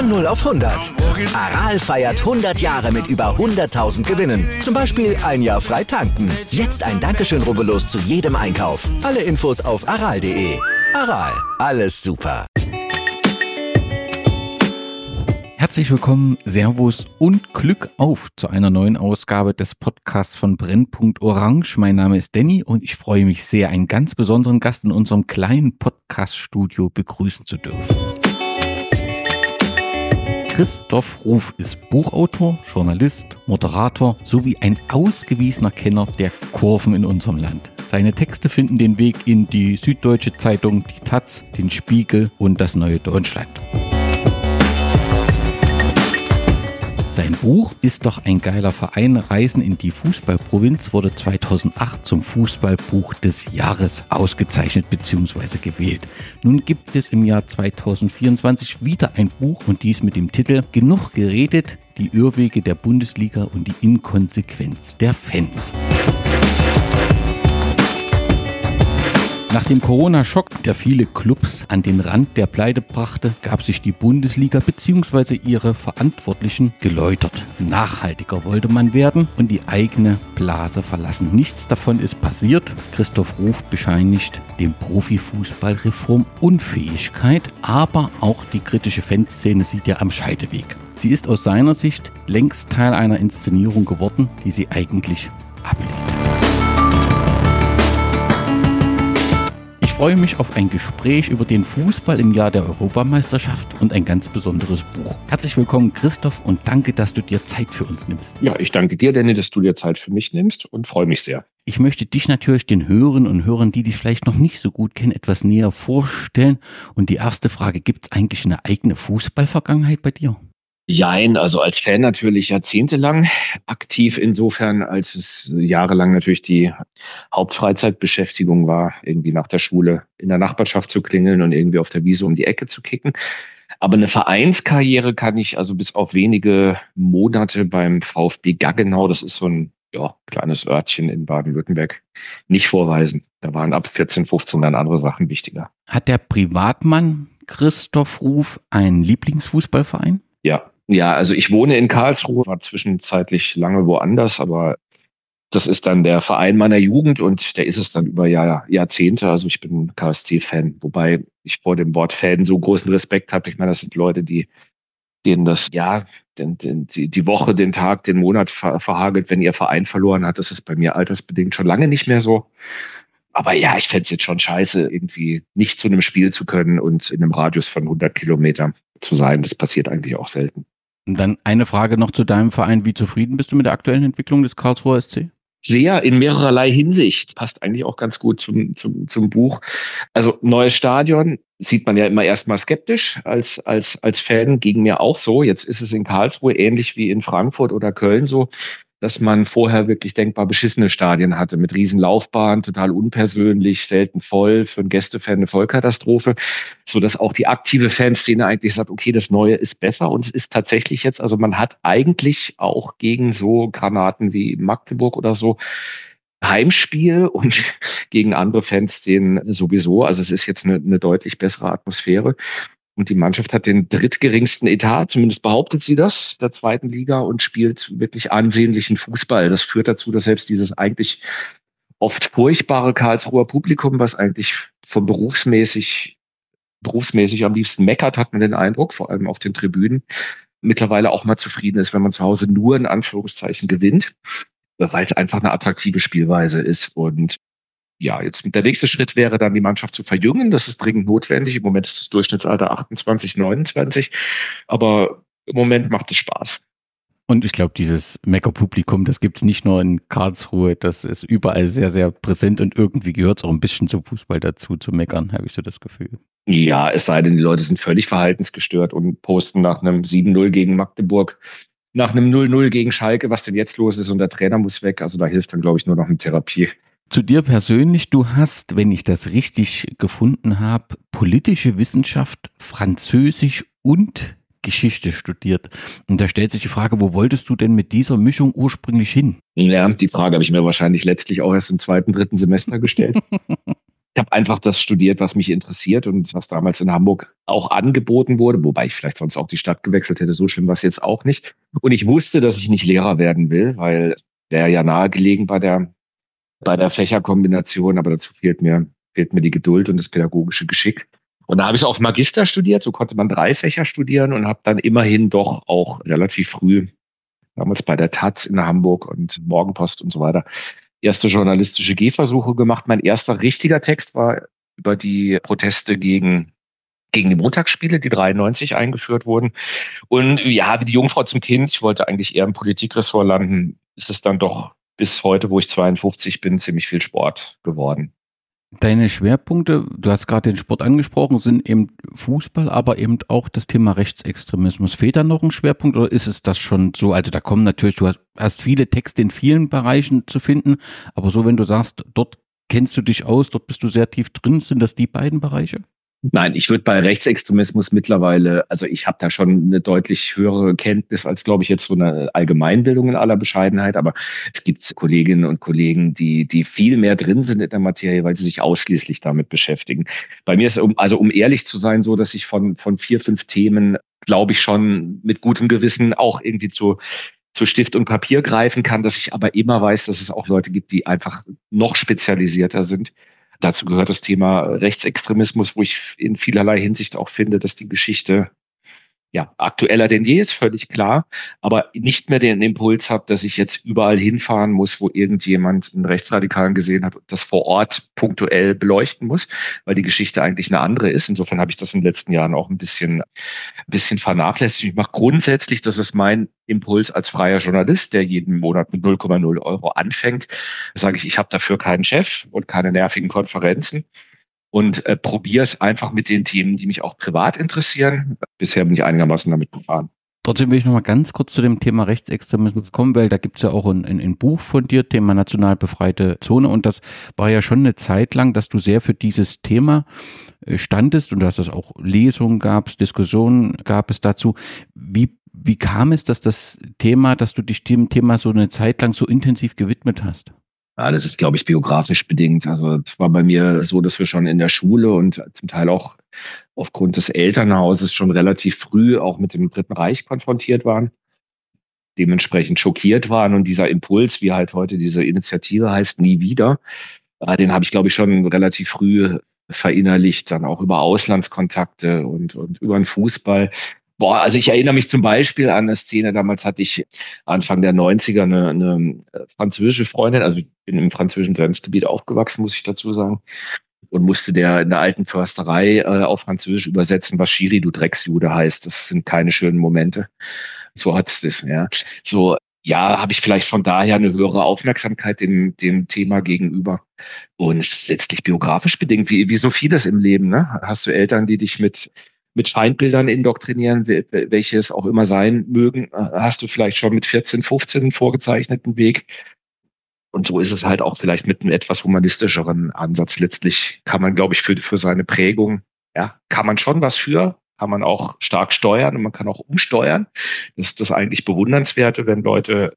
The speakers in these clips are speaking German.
Von 0 auf 100. Aral feiert 100 Jahre mit über 100.000 Gewinnen. Zum Beispiel ein Jahr frei tanken. Jetzt ein Dankeschön, rubbellos zu jedem Einkauf. Alle Infos auf aral.de. Aral, alles super. Herzlich willkommen, Servus und Glück auf zu einer neuen Ausgabe des Podcasts von Brennpunkt Orange. Mein Name ist Danny und ich freue mich sehr, einen ganz besonderen Gast in unserem kleinen Podcast-Studio begrüßen zu dürfen. Christoph Ruf ist Buchautor, Journalist, Moderator sowie ein ausgewiesener Kenner der Kurven in unserem Land. Seine Texte finden den Weg in die Süddeutsche Zeitung, die taz, den Spiegel und das Neue Deutschland. Sein Buch Ist doch ein geiler Verein, Reisen in die Fußballprovinz wurde 2008 zum Fußballbuch des Jahres ausgezeichnet bzw. gewählt. Nun gibt es im Jahr 2024 wieder ein Buch und dies mit dem Titel Genug geredet, die Irrwege der Bundesliga und die Inkonsequenz der Fans. Nach dem Corona-Schock, der viele Clubs an den Rand der Pleite brachte, gab sich die Bundesliga bzw. ihre Verantwortlichen geläutert. Nachhaltiger wollte man werden und die eigene Blase verlassen. Nichts davon ist passiert. Christoph Ruf bescheinigt dem Profifußball Reformunfähigkeit, aber auch die kritische Fanszene sieht er am Scheideweg. Sie ist aus seiner Sicht längst Teil einer Inszenierung geworden, die sie eigentlich ablehnt. Ich freue mich auf ein Gespräch über den Fußball im Jahr der Europameisterschaft und ein ganz besonderes Buch. Herzlich willkommen, Christoph, und danke, dass du dir Zeit für uns nimmst. Ja, ich danke dir, Danny, dass du dir Zeit für mich nimmst und freue mich sehr. Ich möchte dich natürlich den Hörerinnen und Hörern, die dich vielleicht noch nicht so gut kennen, etwas näher vorstellen. Und die erste Frage, gibt es eigentlich eine eigene Fußballvergangenheit bei dir? Jein, also als Fan natürlich jahrzehntelang aktiv, insofern als es jahrelang natürlich die Hauptfreizeitbeschäftigung war, irgendwie nach der Schule in der Nachbarschaft zu klingeln und irgendwie auf der Wiese um die Ecke zu kicken. Aber eine Vereinskarriere kann ich also bis auf wenige Monate beim VfB Gaggenau, das ist so ein kleines Örtchen in Baden-Württemberg, nicht vorweisen. Da waren ab 14, 15 dann andere Sachen wichtiger. Hat der Privatmann Christoph Ruf einen Lieblingsfußballverein? Ja, also ich wohne in Karlsruhe, war zwischenzeitlich lange woanders, aber das ist dann der Verein meiner Jugend und der ist es dann über Jahrzehnte. Also ich bin KSC-Fan, wobei ich vor dem Wort Fan so großen Respekt habe. Ich meine, das sind Leute, denen das die Woche, den Tag, den Monat verhagelt, wenn ihr Verein verloren hat. Das ist bei mir altersbedingt schon lange nicht mehr so. Aber ja, ich fände es jetzt schon scheiße, irgendwie nicht zu einem Spiel zu können und in einem Radius von 100 Kilometern zu sein. Das passiert eigentlich auch selten. Und dann eine Frage noch zu deinem Verein. Wie zufrieden bist du mit der aktuellen Entwicklung des Karlsruher SC? Sehr, in mehrerlei Hinsicht. Passt eigentlich auch ganz gut zum Buch. Also neues Stadion sieht man ja immer erstmal skeptisch als Fan, ging mir auch so. Jetzt ist es in Karlsruhe ähnlich wie in Frankfurt oder Köln so, dass man vorher wirklich denkbar beschissene Stadien hatte, mit riesen Laufbahnen, total unpersönlich, selten voll, für einen Gästefan eine Vollkatastrophe, so dass auch die aktive Fanszene eigentlich sagt, okay, das Neue ist besser und es ist tatsächlich jetzt, also man hat eigentlich auch gegen so Granaten wie Magdeburg oder so Heimspiel und gegen andere Fanszenen sowieso, also es ist jetzt eine deutlich bessere Atmosphäre. Und die Mannschaft hat den drittgeringsten Etat, zumindest behauptet sie das, der zweiten Liga und spielt wirklich ansehnlichen Fußball. Das führt dazu, dass selbst dieses eigentlich oft furchtbare Karlsruher Publikum, was eigentlich von berufsmäßig am liebsten meckert, hat man den Eindruck, vor allem auf den Tribünen, mittlerweile auch mal zufrieden ist, wenn man zu Hause nur in Anführungszeichen gewinnt, weil es einfach eine attraktive Spielweise ist. Und ja, jetzt der nächste Schritt wäre dann, die Mannschaft zu verjüngen. Das ist dringend notwendig. Im Moment ist das Durchschnittsalter 28, 29. Aber im Moment macht es Spaß. Und ich glaube, dieses Meckerpublikum, das gibt es nicht nur in Karlsruhe, das ist überall sehr, sehr präsent und irgendwie gehört es auch ein bisschen zum Fußball dazu, zu meckern, habe ich so das Gefühl. Ja, es sei denn, die Leute sind völlig verhaltensgestört und posten nach einem 7-0 gegen Magdeburg, nach einem 0-0 gegen Schalke, was denn jetzt los ist und der Trainer muss weg. Also da hilft dann, glaube ich, nur noch eine Therapie. Zu dir persönlich, du hast, wenn ich das richtig gefunden habe, politische Wissenschaft, Französisch und Geschichte studiert. Und da stellt sich die Frage, wo wolltest du denn mit dieser Mischung ursprünglich hin? Ja, die Frage habe ich mir wahrscheinlich letztlich auch erst im 2., 3. Semester gestellt. Ich habe einfach das studiert, was mich interessiert und was damals in Hamburg auch angeboten wurde, wobei ich vielleicht sonst auch die Stadt gewechselt hätte, so schlimm war es jetzt auch nicht. Und ich wusste, dass ich nicht Lehrer werden will, weil wäre ja nahegelegen bei der Fächerkombination, aber dazu fehlt mir die Geduld und das pädagogische Geschick. Und da habe ich auf Magister studiert, so konnte man 3 Fächer studieren und habe dann immerhin doch auch relativ früh, damals bei der Taz in Hamburg und Morgenpost und so weiter, erste journalistische Gehversuche gemacht. Mein erster richtiger Text war über die Proteste gegen die Montagsspiele, die 93 eingeführt wurden. Und ja, wie die Jungfrau zum Kind, ich wollte eigentlich eher im Politikressort landen, ist es dann doch bis heute, wo ich 52 bin, ziemlich viel Sport geworden. Deine Schwerpunkte, du hast gerade den Sport angesprochen, sind eben Fußball, aber eben auch das Thema Rechtsextremismus. Fehlt da noch ein Schwerpunkt oder ist es das schon so? Also da kommen natürlich, du hast viele Texte in vielen Bereichen zu finden, aber so, wenn du sagst, dort kennst du dich aus, dort bist du sehr tief drin, sind das die beiden Bereiche? Nein, ich würde bei Rechtsextremismus mittlerweile, also ich habe da schon eine deutlich höhere Kenntnis als, glaube ich, jetzt so eine Allgemeinbildung in aller Bescheidenheit, aber es gibt Kolleginnen und Kollegen, die viel mehr drin sind in der Materie, weil sie sich ausschließlich damit beschäftigen. Bei mir ist, um ehrlich zu sein, so, dass ich von 4, 5 Themen, glaube ich, schon mit gutem Gewissen auch irgendwie zu Stift und Papier greifen kann, dass ich aber immer weiß, dass es auch Leute gibt, die einfach noch spezialisierter sind. Dazu gehört das Thema Rechtsextremismus, wo ich in vielerlei Hinsicht auch finde, dass die Geschichte aktueller denn je ist, völlig klar, aber nicht mehr den Impuls habe, dass ich jetzt überall hinfahren muss, wo irgendjemand einen Rechtsradikalen gesehen hat und das vor Ort punktuell beleuchten muss, weil die Geschichte eigentlich eine andere ist. Insofern habe ich das in den letzten Jahren auch ein bisschen vernachlässigt. Ich mache grundsätzlich, das ist mein Impuls als freier Journalist, der jeden Monat mit 0,0 Euro anfängt, sage ich habe dafür keinen Chef und keine nervigen Konferenzen. Und probiere es einfach mit den Themen, die mich auch privat interessieren. Bisher bin ich einigermaßen damit gefahren. Trotzdem will ich noch mal ganz kurz zu dem Thema Rechtsextremismus kommen, weil da gibt's ja auch ein Buch von dir, Thema national befreite Zone. Und das war ja schon eine Zeit lang, dass du sehr für dieses Thema standest und dass es auch Lesungen gab, Diskussionen gab es dazu. Wie kam es, dass dass du dich dem Thema so eine Zeit lang so intensiv gewidmet hast? Ja, das ist, glaube ich, biografisch bedingt. Also es war bei mir so, dass wir schon in der Schule und zum Teil auch aufgrund des Elternhauses schon relativ früh auch mit dem Dritten Reich konfrontiert waren, dementsprechend schockiert waren. Und dieser Impuls, wie halt heute diese Initiative heißt, Nie wieder, den habe ich, glaube ich, schon relativ früh verinnerlicht, dann auch über Auslandskontakte und über den Fußball. Also ich erinnere mich zum Beispiel an eine Szene, damals hatte ich Anfang der 90er eine französische Freundin, also ich bin im französischen Grenzgebiet aufgewachsen, muss ich dazu sagen, und musste in der alten Försterei auf Französisch übersetzen, was Schiri, du Drecksjude heißt. Das sind keine schönen Momente. So hat's das, ja. So, ja, habe ich vielleicht von daher eine höhere Aufmerksamkeit dem Thema gegenüber. Und es ist letztlich biografisch bedingt, wie so vieles im Leben, ne? Hast du Eltern, die dich mit Feindbildern indoktrinieren, welche es auch immer sein mögen, hast du vielleicht schon mit 14, 15 einen vorgezeichneten Weg. Und so ist es halt auch vielleicht mit einem etwas humanistischeren Ansatz. Letztlich kann man, glaube ich, für seine Prägung, ja, kann man schon was kann man auch stark steuern und man kann auch umsteuern. Das ist das eigentlich Bewundernswerte, wenn Leute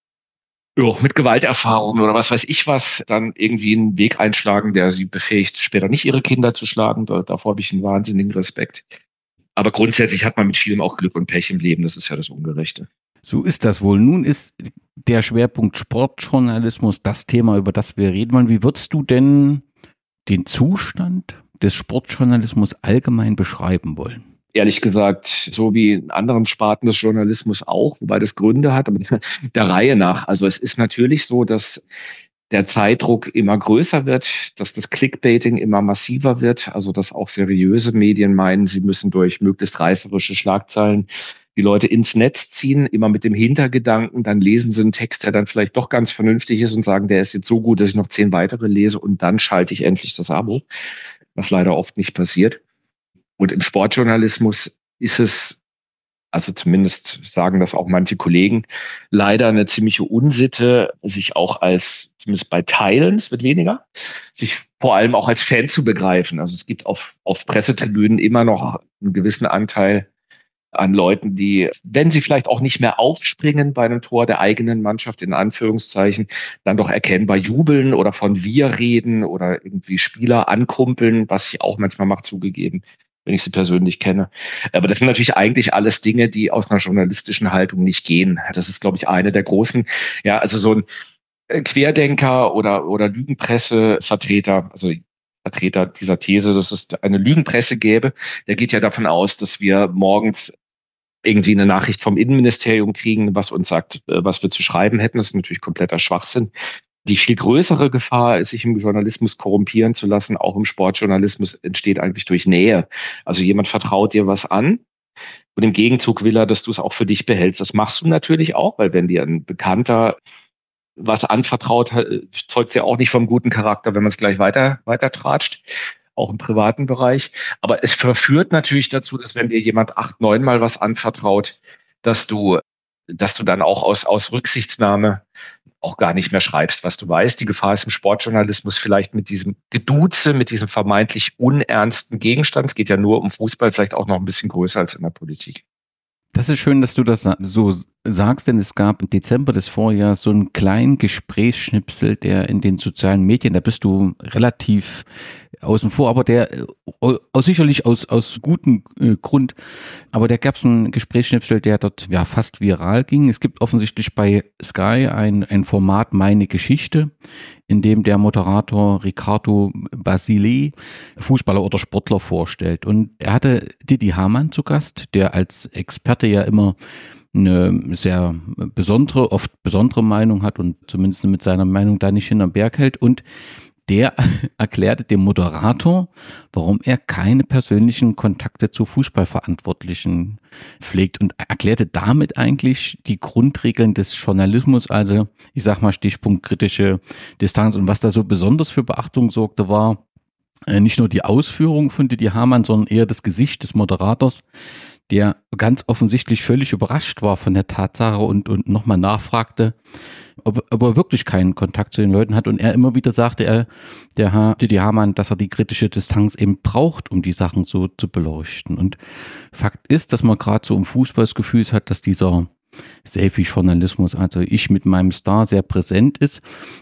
mit Gewalterfahrungen oder was weiß ich was, dann irgendwie einen Weg einschlagen, der sie befähigt, später nicht ihre Kinder zu schlagen. Davor habe ich einen wahnsinnigen Respekt. Aber grundsätzlich hat man mit vielem auch Glück und Pech im Leben. Das ist ja das Ungerechte. So ist das wohl. Nun ist der Schwerpunkt Sportjournalismus das Thema, über das wir reden wollen. Wie würdest du denn den Zustand des Sportjournalismus allgemein beschreiben wollen? Ehrlich gesagt, so wie in anderen Sparten des Journalismus auch, wobei das Gründe hat, aber der Reihe nach. Also es ist natürlich so, dass der Zeitdruck immer größer wird, dass das Clickbaiting immer massiver wird, also dass auch seriöse Medien meinen, sie müssen durch möglichst reißerische Schlagzeilen die Leute ins Netz ziehen, immer mit dem Hintergedanken, dann lesen sie einen Text, der dann vielleicht doch ganz vernünftig ist und sagen, der ist jetzt so gut, dass ich noch 10 weitere lese und dann schalte ich endlich das Abo, was leider oft nicht passiert. Und im Sportjournalismus ist es, also zumindest sagen das auch manche Kollegen, leider eine ziemliche Unsitte, sich auch zumindest bei Teilen, es wird weniger, sich vor allem auch als Fan zu begreifen. Also es gibt auf Pressetribünen immer noch einen gewissen Anteil an Leuten, die, wenn sie vielleicht auch nicht mehr aufspringen bei einem Tor der eigenen Mannschaft, in Anführungszeichen, dann doch erkennbar jubeln oder von wir reden oder irgendwie Spieler ankumpeln, was ich auch manchmal mache, zugegeben, wenn ich sie persönlich kenne. Aber das sind natürlich eigentlich alles Dinge, die aus einer journalistischen Haltung nicht gehen. Das ist, glaube ich, eine der großen, ja, also so ein Querdenker oder Lügenpressevertreter, also Vertreter dieser These, dass es eine Lügenpresse gäbe, der geht ja davon aus, dass wir morgens irgendwie eine Nachricht vom Innenministerium kriegen, was uns sagt, was wir zu schreiben hätten. Das ist natürlich kompletter Schwachsinn. Die viel größere Gefahr, sich im Journalismus korrumpieren zu lassen, auch im Sportjournalismus, entsteht eigentlich durch Nähe. Also jemand vertraut dir was an und im Gegenzug will er, dass du es auch für dich behältst. Das machst du natürlich auch, weil wenn dir ein Bekannter was anvertraut, zeugt es ja auch nicht vom guten Charakter, wenn man es gleich weiter tratscht, auch im privaten Bereich. Aber es verführt natürlich dazu, dass wenn dir jemand 8, 9 Mal was anvertraut, dass du dann auch aus Rücksichtsnahme auch gar nicht mehr schreibst, was du weißt. Die Gefahr ist im Sportjournalismus vielleicht mit diesem Geduze, mit diesem vermeintlich unernsten Gegenstand. Es geht ja nur um Fußball, vielleicht auch noch ein bisschen größer als in der Politik. Das ist schön, dass du das so sagst, denn es gab im Dezember des Vorjahres so einen kleinen Gesprächsschnipsel, der in den sozialen Medien, da bist du relativ außen vor, aber der sicherlich aus gutem Grund, aber da gab es einen Gesprächsschnipsel, der dort ja fast viral ging. Es gibt offensichtlich bei Sky ein Format Meine Geschichte, in dem der Moderator Riccardo Basile Fußballer oder Sportler vorstellt. Und er hatte Didi Hamann zu Gast, der als Experte ja immer eine sehr besondere, oft besondere Meinung hat und zumindest mit seiner Meinung da nicht hinterm Berg hält. Und der erklärte dem Moderator, warum er keine persönlichen Kontakte zu Fußballverantwortlichen pflegt und erklärte damit eigentlich die Grundregeln des Journalismus, also ich sag mal Stichpunkt kritische Distanz. Und was da so besonders für Beachtung sorgte, war nicht nur die Ausführung von Didi Hamann, sondern eher das Gesicht des Moderators, der ganz offensichtlich völlig überrascht war von der Tatsache und nochmal nachfragte, ob er wirklich keinen Kontakt zu den Leuten hat, und er immer wieder sagte, der Didi Hamann, dass er die kritische Distanz eben braucht, um die Sachen so zu beleuchten. Und Fakt ist, dass man gerade so im Fußball das Gefühl hat, dass dieser Selfie-Journalismus, also ich mit meinem Star, sehr präsent ist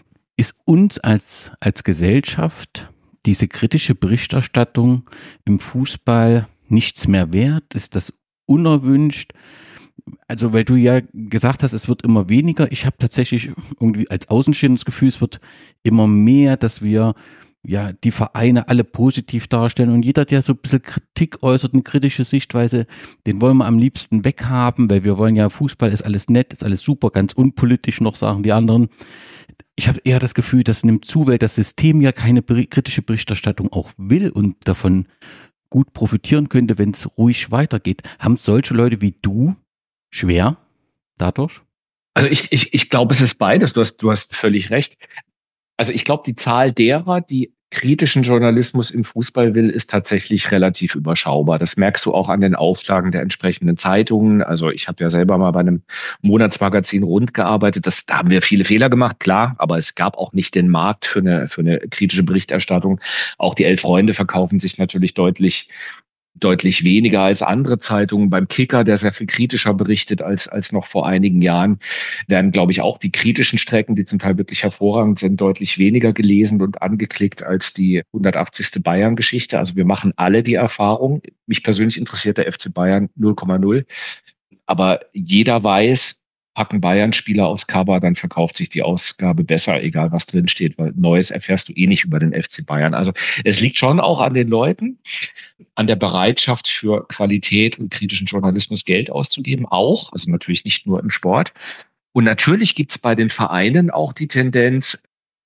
uns als Gesellschaft diese kritische Berichterstattung im Fußball nichts mehr wert? Ist das unerwünscht? Also, weil du ja gesagt hast, es wird immer weniger. Ich habe tatsächlich irgendwie als Außenstehender das Gefühl, es wird immer mehr, dass wir ja die Vereine alle positiv darstellen, und jeder, der so ein bisschen Kritik äußert, eine kritische Sichtweise, den wollen wir am liebsten weghaben, weil wir wollen ja, Fußball ist alles nett, ist alles super, ganz unpolitisch noch, sagen die anderen. Ich habe eher das Gefühl, das nimmt zu, weil das System ja keine kritische Berichterstattung auch will und davon gut profitieren könnte, wenn es ruhig weitergeht. Haben solche Leute wie du schwer dadurch? Also ich glaube, es ist beides. Du hast völlig recht. Also ich glaube, die Zahl derer, die kritischen Journalismus im Fußball will, ist tatsächlich relativ überschaubar. Das merkst du auch an den Auflagen der entsprechenden Zeitungen. Also ich habe ja selber mal bei einem Monatsmagazin Rund gearbeitet. Da haben wir viele Fehler gemacht, klar, aber es gab auch nicht den Markt für eine kritische Berichterstattung. Auch die 11 Freunde verkaufen sich natürlich deutlich weniger als andere Zeitungen. Beim Kicker, der sehr viel kritischer berichtet als noch vor einigen Jahren, werden, glaube ich, auch die kritischen Strecken, die zum Teil wirklich hervorragend sind, deutlich weniger gelesen und angeklickt als die 180. Bayern-Geschichte. Also wir machen alle die Erfahrung. Mich persönlich interessiert der FC Bayern 0,0. Aber jeder weiß, packen Bayern-Spieler aufs Cover, dann verkauft sich die Ausgabe besser, egal was drin steht, weil Neues erfährst du eh nicht über den FC Bayern. Also es liegt schon auch an den Leuten, an der Bereitschaft für Qualität und kritischen Journalismus Geld auszugeben, auch, also natürlich nicht nur im Sport. Und natürlich gibt es bei den Vereinen auch die Tendenz,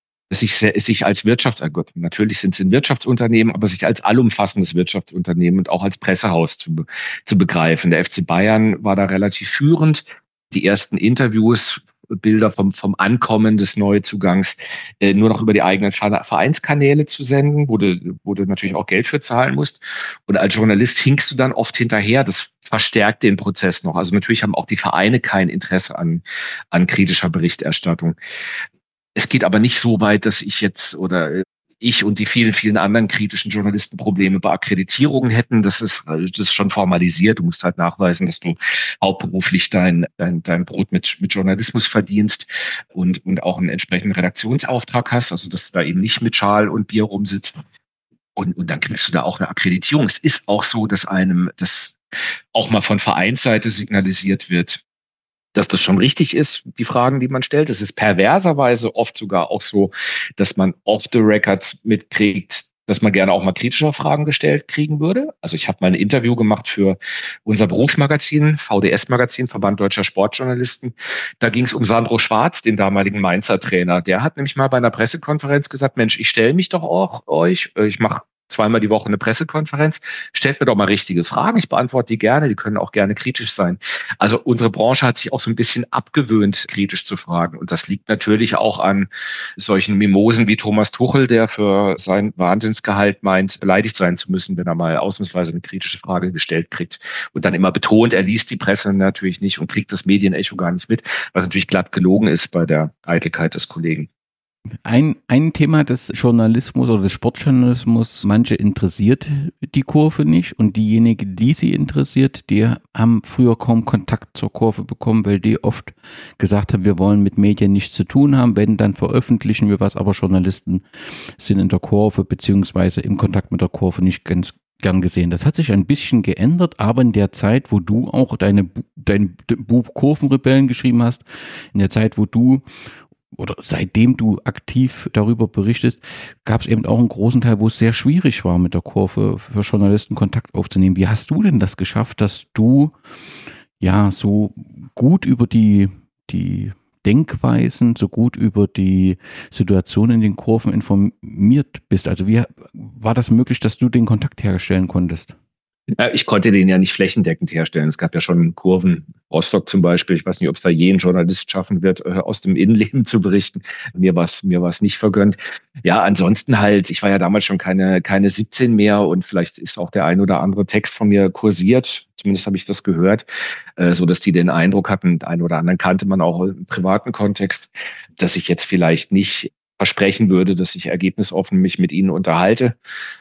sich als natürlich sind es ein Wirtschaftsunternehmen, aber sich als allumfassendes Wirtschaftsunternehmen und auch als Pressehaus zu begreifen. Der FC Bayern war da relativ führend. Die ersten Interviews, Bilder vom Ankommen des Neuzugangs nur noch über die eigenen Vereinskanäle zu senden, wo du natürlich auch Geld für zahlen musst. Und als Journalist hinkst du dann oft hinterher. Das verstärkt den Prozess noch. Also natürlich haben auch die Vereine kein Interesse an kritischer Berichterstattung. Es geht aber nicht so weit, dass ich jetzt ich und die vielen, vielen anderen kritischen Journalisten Probleme bei Akkreditierungen hätten. Das ist schon formalisiert. Du musst halt nachweisen, dass du hauptberuflich dein Brot mit Journalismus verdienst und auch einen entsprechenden Redaktionsauftrag hast, also dass du da eben nicht mit Schal und Bier rumsitzt. Und dann kriegst du da auch eine Akkreditierung. Es ist auch so, dass einem das auch mal von Vereinsseite signalisiert wird, dass das schon richtig ist, die Fragen, die man stellt. Es ist perverserweise oft sogar auch so, dass man off the record mitkriegt, dass man gerne auch mal kritische Fragen gestellt kriegen würde. Also ich habe mal ein Interview gemacht für unser Berufsmagazin, VDS-Magazin, Verband Deutscher Sportjournalisten. Da ging es um Sandro Schwarz, den damaligen Mainzer Trainer. Der hat nämlich mal bei einer Pressekonferenz gesagt, Mensch, ich stelle mich doch auch euch, ich mache zweimal die Woche eine Pressekonferenz, stellt mir doch mal richtige Fragen, ich beantworte die gerne, die können auch gerne kritisch sein. Also unsere Branche hat sich auch so ein bisschen abgewöhnt, kritisch zu fragen. Und das liegt natürlich auch an solchen Mimosen wie Thomas Tuchel, der für sein Wahnsinnsgehalt meint, beleidigt sein zu müssen, wenn er mal ausnahmsweise eine kritische Frage gestellt kriegt. Und dann immer betont, er liest die Presse natürlich nicht und kriegt das Medienecho gar nicht mit, was natürlich glatt gelogen ist bei der Eitelkeit des Kollegen. Ein Thema des Journalismus oder des Sportjournalismus, manche interessiert die Kurve nicht und diejenigen, die sie interessiert, die haben früher kaum Kontakt zur Kurve bekommen, weil die oft gesagt haben, wir wollen mit Medien nichts zu tun haben, wenn, dann veröffentlichen wir was, aber Journalisten sind in der Kurve beziehungsweise im Kontakt mit der Kurve nicht ganz gern gesehen. Das hat sich ein bisschen geändert, aber in der Zeit, wo du auch dein Buch Kurvenrebellen geschrieben hast, in der Zeit, wo du oder seitdem du aktiv darüber berichtest, gab es eben auch einen großen Teil, wo es sehr schwierig war, mit der Kurve für Journalisten Kontakt aufzunehmen. Wie hast du denn das geschafft, dass du ja so gut über die Denkweisen, so gut über die Situation in den Kurven informiert bist? Also wie war das möglich, dass du den Kontakt herstellen konntest? Ich konnte den ja nicht flächendeckend herstellen. Es gab ja schon Kurven, Rostock zum Beispiel. Ich weiß nicht, ob es da je ein Journalist schaffen wird, aus dem Innenleben zu berichten. Mir war es nicht vergönnt. Ja, ansonsten halt, ich war ja damals schon keine 17 mehr und vielleicht ist auch der ein oder andere Text von mir kursiert. Zumindest habe ich das gehört, so dass die den Eindruck hatten, einen oder anderen kannte man auch im privaten Kontext, dass ich jetzt vielleicht nicht versprechen würde, dass ich ergebnisoffen mich mit ihnen unterhalte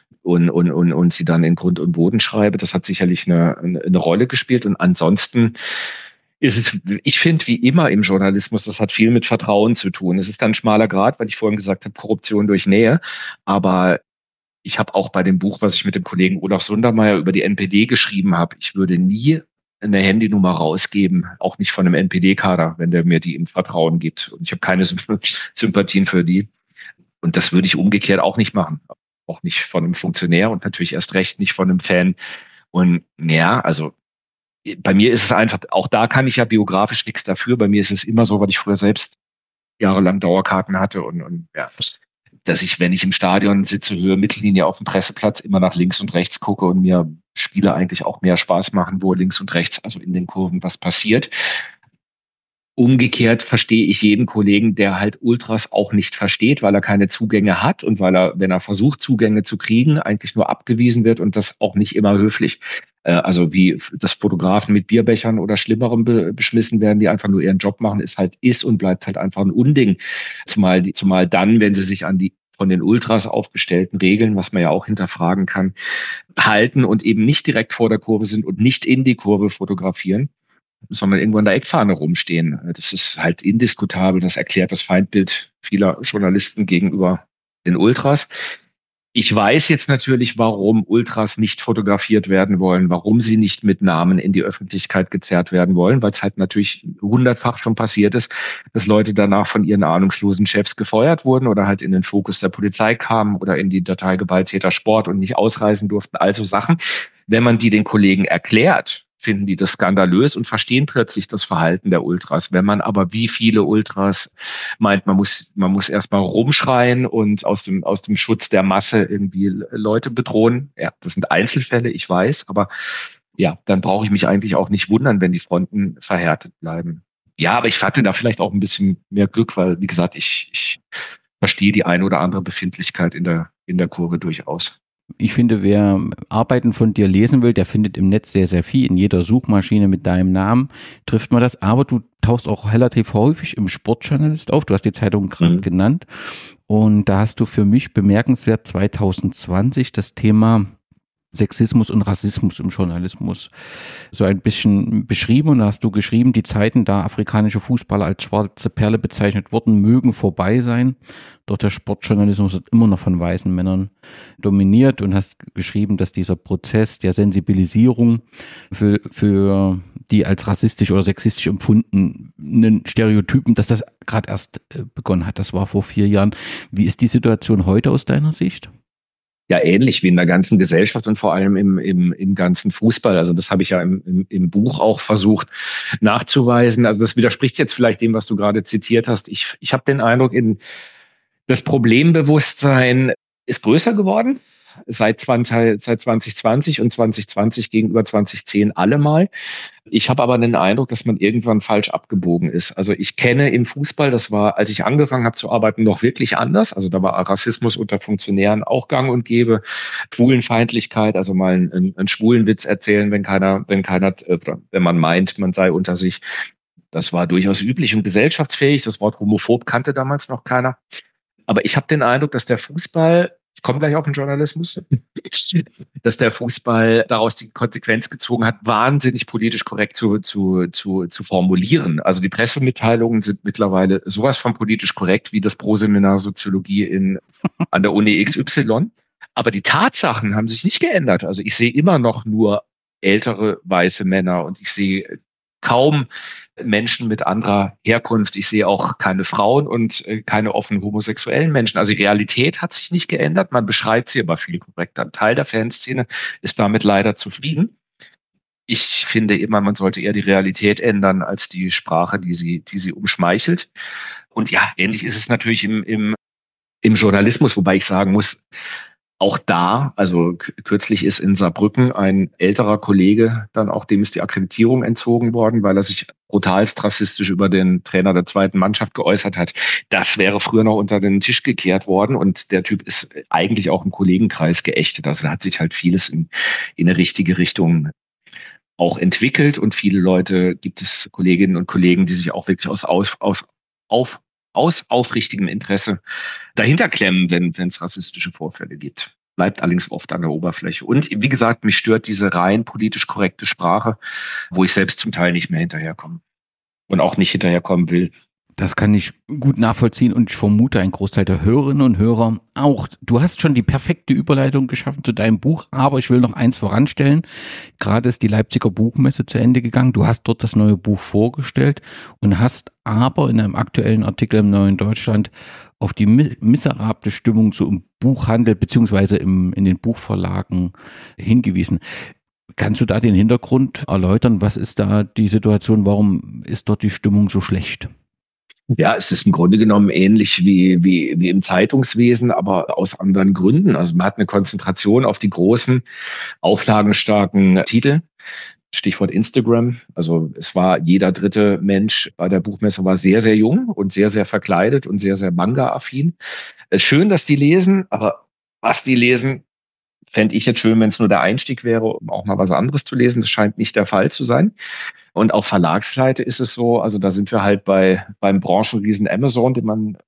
und sie dann in Grund und Boden schreibe. Das hat sicherlich eine Rolle gespielt. Und ansonsten ist es, ich finde, wie immer im Journalismus, das hat viel mit Vertrauen zu tun. Es ist dann ein schmaler Grat, weil ich vorhin gesagt habe, Korruption durch Nähe. Aber ich habe auch bei dem Buch, was ich mit dem Kollegen Olaf Sundermeier über die NPD geschrieben habe, ich würde nie eine Handynummer rausgeben, auch nicht von einem NPD-Kader, wenn der mir die im Vertrauen gibt. Und ich habe keine Sympathien für die. Und das würde ich umgekehrt auch nicht machen. Auch nicht von einem Funktionär und natürlich erst recht nicht von einem Fan. Und ja, also bei mir ist es einfach, auch da kann ich ja biografisch nichts dafür. Bei mir ist es immer so, weil ich früher selbst jahrelang Dauerkarten hatte und ja, dass ich, wenn ich im Stadion sitze, Höhe Mittellinie auf dem Presseplatz, immer nach links und rechts gucke und mir Spiele eigentlich auch mehr Spaß machen, wo links und rechts, also in den Kurven, was passiert. Umgekehrt verstehe ich jeden Kollegen, der halt Ultras auch nicht versteht, weil er keine Zugänge hat und weil er, wenn er versucht, Zugänge zu kriegen, eigentlich nur abgewiesen wird und das auch nicht immer höflich. Also wie das Fotografen mit Bierbechern oder Schlimmerem beschmissen werden, die einfach nur ihren Job machen, ist und bleibt halt einfach ein Unding. Zumal dann, wenn sie sich an die von den Ultras aufgestellten Regeln, was man ja auch hinterfragen kann, halten und eben nicht direkt vor der Kurve sind und nicht in die Kurve fotografieren, sondern irgendwo an der Eckfahne rumstehen. Das ist halt indiskutabel. Das erklärt das Feindbild vieler Journalisten gegenüber den Ultras. Ich weiß jetzt natürlich, warum Ultras nicht fotografiert werden wollen, warum sie nicht mit Namen in die Öffentlichkeit gezerrt werden wollen, weil es halt natürlich 100-fach schon passiert ist, dass Leute danach von ihren ahnungslosen Chefs gefeuert wurden oder halt in den Fokus der Polizei kamen oder in die Datei Gewalttäter Sport und nicht ausreisen durften. Also Sachen, wenn man die den Kollegen erklärt, finden die das skandalös und verstehen plötzlich das Verhalten der Ultras. Wenn man aber wie viele Ultras meint, man muss erstmal rumschreien und aus dem Schutz der Masse irgendwie Leute bedrohen. Ja, das sind Einzelfälle, ich weiß, aber ja, dann brauche ich mich eigentlich auch nicht wundern, wenn die Fronten verhärtet bleiben. Ja, aber ich hatte da vielleicht auch ein bisschen mehr Glück, weil, wie gesagt, ich verstehe die eine oder andere Befindlichkeit in der Kurve durchaus. Ich finde, wer Arbeiten von dir lesen will, der findet im Netz sehr, sehr viel. In jeder Suchmaschine mit deinem Namen trifft man das. Aber du tauchst auch relativ häufig im Sportjournalist auf. Du hast die Zeitung gerade genannt. Und da hast du für mich bemerkenswert 2020 das Thema Sexismus und Rassismus im Journalismus so ein bisschen beschrieben, und da hast du geschrieben, die Zeiten, da afrikanische Fußballer als schwarze Perle bezeichnet wurden, mögen vorbei sein. Dort der Sportjournalismus wird immer noch von weißen Männern dominiert, und hast geschrieben, dass dieser Prozess der Sensibilisierung für die als rassistisch oder sexistisch empfundenen Stereotypen, dass das gerade erst begonnen hat. Das war vor 4 Jahren. Wie ist die Situation heute aus deiner Sicht? Ja, ähnlich wie in der ganzen Gesellschaft und vor allem im ganzen Fußball. Also das habe ich ja im Buch auch versucht nachzuweisen. Also das widerspricht jetzt vielleicht dem, was du gerade zitiert hast. Ich habe den Eindruck, das Problembewusstsein ist größer geworden seit 2020 und 2020 gegenüber 2010 allemal. Ich habe aber den Eindruck, dass man irgendwann falsch abgebogen ist. Also ich kenne im Fußball, das war, als ich angefangen habe zu arbeiten, noch wirklich anders. Also da war Rassismus unter Funktionären auch gang und gäbe. Schwulenfeindlichkeit, also mal einen schwulen Witz erzählen, wenn man meint, man sei unter sich. Das war durchaus üblich und gesellschaftsfähig. Das Wort homophob kannte damals noch keiner. Aber ich habe den Eindruck, dass der Fußball, ich komme gleich auf den Journalismus, dass der Fußball daraus die Konsequenz gezogen hat, wahnsinnig politisch korrekt zu formulieren. Also die Pressemitteilungen sind mittlerweile sowas von politisch korrekt wie das Proseminar Soziologie an der Uni XY. Aber die Tatsachen haben sich nicht geändert. Also ich sehe immer noch nur ältere weiße Männer und ich sehe kaum Menschen mit anderer Herkunft. Ich sehe auch keine Frauen und keine offen homosexuellen Menschen. Also die Realität hat sich nicht geändert. Man beschreibt sie aber viel korrekter. Ein Teil der Fanszene ist damit leider zufrieden. Ich finde immer, man sollte eher die Realität ändern als die Sprache, die sie umschmeichelt. Und ja, ähnlich ist es natürlich im Journalismus, wobei ich sagen muss, auch da, also kürzlich ist in Saarbrücken ein älterer Kollege dann auch, dem ist die Akkreditierung entzogen worden, weil er sich brutalst rassistisch über den Trainer der zweiten Mannschaft geäußert hat. Das wäre früher noch unter den Tisch gekehrt worden, und der Typ ist eigentlich auch im Kollegenkreis geächtet. Also da hat sich halt vieles in eine richtige Richtung auch entwickelt, und viele Leute, gibt es Kolleginnen und Kollegen, die sich auch wirklich aus aufrichtigem Interesse dahinter klemmen, wenn es rassistische Vorfälle gibt. Bleibt allerdings oft an der Oberfläche. Und wie gesagt, mich stört diese rein politisch korrekte Sprache, wo ich selbst zum Teil nicht mehr hinterherkomme und auch nicht hinterherkommen will. Das kann ich gut nachvollziehen, und ich vermute, ein Großteil der Hörerinnen und Hörer auch. Du hast schon die perfekte Überleitung geschaffen zu deinem Buch, aber ich will noch eins voranstellen. Gerade ist die Leipziger Buchmesse zu Ende gegangen. Du hast dort das neue Buch vorgestellt und hast aber in einem aktuellen Artikel im Neuen Deutschland auf die miserable Stimmung so im Buchhandel beziehungsweise in den Buchverlagen hingewiesen. Kannst du da den Hintergrund erläutern? Was ist da die Situation? Warum ist dort die Stimmung so schlecht? Ja, es ist im Grunde genommen ähnlich wie im Zeitungswesen, aber aus anderen Gründen. Also man hat eine Konzentration auf die großen, auflagenstarken Titel. Stichwort Instagram. Also es war, jeder dritte Mensch bei der Buchmesse war sehr, sehr jung und sehr, sehr verkleidet und sehr, sehr Manga-affin. Es ist schön, dass die lesen, aber was die lesen, fände ich jetzt schön, wenn es nur der Einstieg wäre, um auch mal was anderes zu lesen. Das scheint nicht der Fall zu sein. Und auf Verlagsseite ist es so, also da sind wir halt beim Branchenriesen Amazon, den man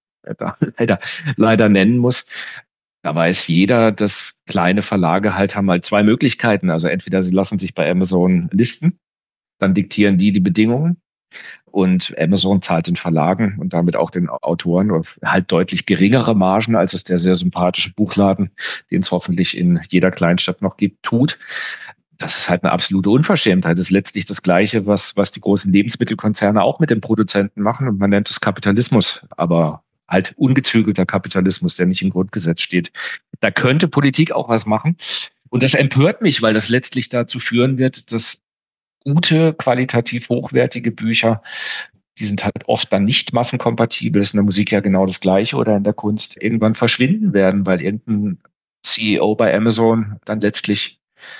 leider nennen muss. Da weiß jeder, dass kleine Verlage halt haben halt 2 Möglichkeiten. Also entweder sie lassen sich bei Amazon listen, dann diktieren die Bedingungen, und Amazon zahlt den Verlagen und damit auch den Autoren halt deutlich geringere Margen, als es der sehr sympathische Buchladen, den es hoffentlich in jeder Kleinstadt noch gibt, tut. Das ist halt eine absolute Unverschämtheit. Das ist letztlich das Gleiche, was die großen Lebensmittelkonzerne auch mit den Produzenten machen, und man nennt es Kapitalismus, aber halt ungezügelter Kapitalismus, der nicht im Grundgesetz steht. Da könnte Politik auch was machen. Und das empört mich, weil das letztlich dazu führen wird, dass gute, qualitativ hochwertige Bücher, die sind halt oft dann nicht massenkompatibel, ist in der Musik ja genau das Gleiche oder in der Kunst, irgendwann verschwinden werden, weil irgendein CEO bei Amazon dann letztlich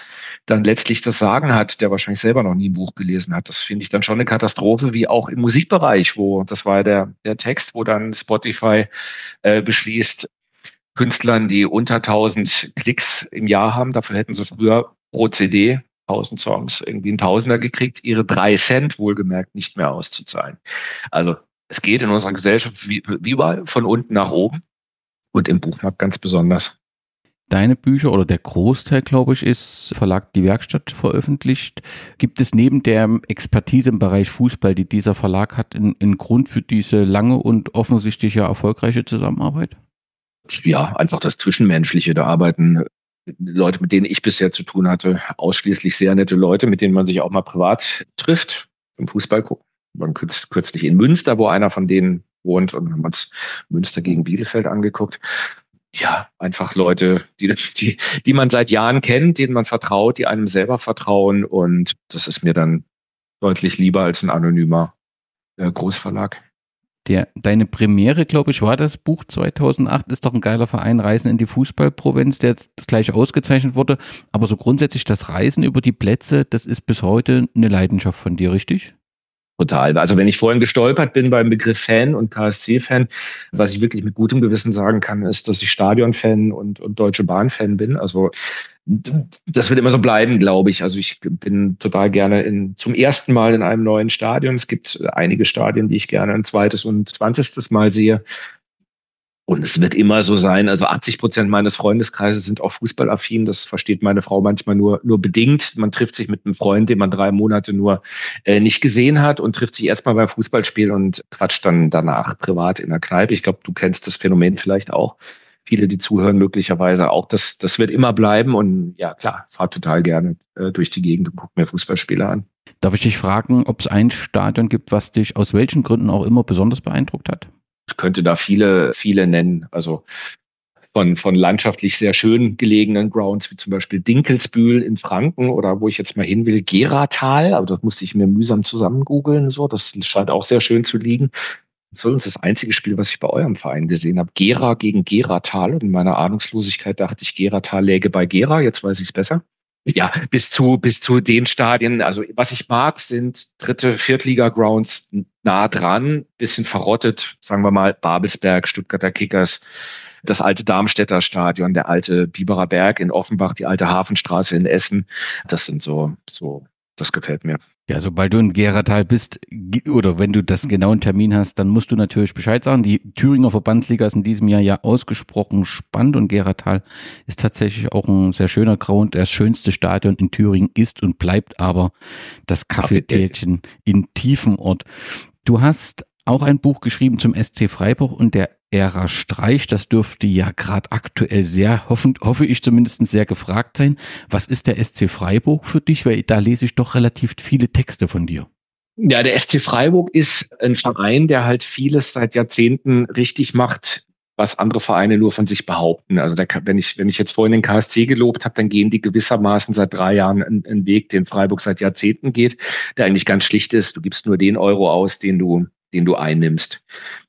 das Sagen hat, der wahrscheinlich selber noch nie ein Buch gelesen hat. Das finde ich dann schon eine Katastrophe, wie auch im Musikbereich, das war der Text, wo dann Spotify beschließt, Künstlern, die unter 1000 Klicks im Jahr haben. Dafür hätten sie früher pro CD 1000 Songs irgendwie einen Tausender gekriegt, ihre 3 Cent wohlgemerkt nicht mehr auszuzahlen. Also es geht in unserer Gesellschaft wie überall von unten nach oben und im Buchmarkt ganz besonders. Deine Bücher oder der Großteil, glaube ich, ist Verlag Die Werkstatt veröffentlicht. Gibt es neben der Expertise im Bereich Fußball, die dieser Verlag hat, einen Grund für diese lange und offensichtlich ja erfolgreiche Zusammenarbeit? Ja, einfach das Zwischenmenschliche. Da arbeiten Leute, mit denen ich bisher zu tun hatte, ausschließlich sehr nette Leute, mit denen man sich auch mal privat trifft, im Fußball gucken. Wir waren kürzlich in Münster, wo einer von denen wohnt, und haben uns Münster gegen Bielefeld angeguckt. Ja, einfach Leute, die man seit Jahren kennt, denen man vertraut, die einem selber vertrauen, und das ist mir dann deutlich lieber als ein anonymer Großverlag. Deine Premiere, glaube ich, war das Buch 2008, ist doch ein geiler Verein, Reisen in die Fußballprovinz, der jetzt gleich ausgezeichnet wurde. Aber so grundsätzlich das Reisen über die Plätze, das ist bis heute eine Leidenschaft von dir, richtig? Total. Also wenn ich vorhin gestolpert bin beim Begriff Fan und KSC-Fan, was ich wirklich mit gutem Gewissen sagen kann, ist, dass ich Stadion-Fan und Deutsche Bahn-Fan bin. Also das wird immer so bleiben, glaube ich. Also ich bin total gerne zum ersten Mal in einem neuen Stadion. Es gibt einige Stadien, die ich gerne ein zweites und 20. Mal sehe. Und es wird immer so sein, also 80% meines Freundeskreises sind auch fußballaffin. Das versteht meine Frau manchmal nur bedingt. Man trifft sich mit einem Freund, den man 3 Monate nur nicht gesehen hat, und trifft sich erstmal beim Fußballspiel und quatscht dann danach privat in der Kneipe. Ich glaube, du kennst das Phänomen vielleicht auch. Viele, die zuhören, möglicherweise auch. Das wird immer bleiben. Und ja, klar, fahre total gerne durch die Gegend und gucke mir Fußballspiele an. Darf ich dich fragen, ob es ein Stadion gibt, was dich aus welchen Gründen auch immer besonders beeindruckt hat? Ich könnte da viele nennen. Also von landschaftlich sehr schön gelegenen Grounds, wie zum Beispiel Dinkelsbühl in Franken, oder wo ich jetzt mal hin will, Geratal. Aber das musste ich mir mühsam zusammen googeln. So, das scheint auch sehr schön zu liegen. Das ist das einzige Spiel, was ich bei eurem Verein gesehen habe. Gera gegen Geratal. Und in meiner Ahnungslosigkeit dachte ich, Geratal läge bei Gera. Jetzt weiß ich es besser. Ja, bis zu den Stadien. Also was ich mag, sind 3., 4. Liga-Grounds nah dran, bisschen verrottet, sagen wir mal Babelsberg, Stuttgarter Kickers, das alte Darmstädter Stadion, der alte Biberer Berg in Offenbach, die alte Hafenstraße in Essen. Das sind so, das gefällt mir. Ja, sobald du in Geratal bist oder wenn du das genauen Termin hast, dann musst du natürlich Bescheid sagen. Die Thüringer Verbandsliga ist in diesem Jahr ja ausgesprochen spannend, und Geratal ist tatsächlich auch ein sehr schöner Ground. Das schönste Stadion in Thüringen ist und bleibt aber das Cafetierchen in Tiefenort. Du hast auch ein Buch geschrieben zum SC Freiburg und der Ära Streich. Das dürfte ja gerade aktuell hoffe ich zumindest, sehr gefragt sein. Was ist der SC Freiburg für dich? Weil da lese ich doch relativ viele Texte von dir. Ja, der SC Freiburg ist ein Verein, der halt vieles seit Jahrzehnten richtig macht, was andere Vereine nur von sich behaupten. Also wenn ich jetzt vorhin den KSC gelobt habe, dann gehen die gewissermaßen seit 3 Jahren einen Weg, den Freiburg seit Jahrzehnten geht, der eigentlich ganz schlicht ist. Du gibst nur den Euro aus, den du einnimmst.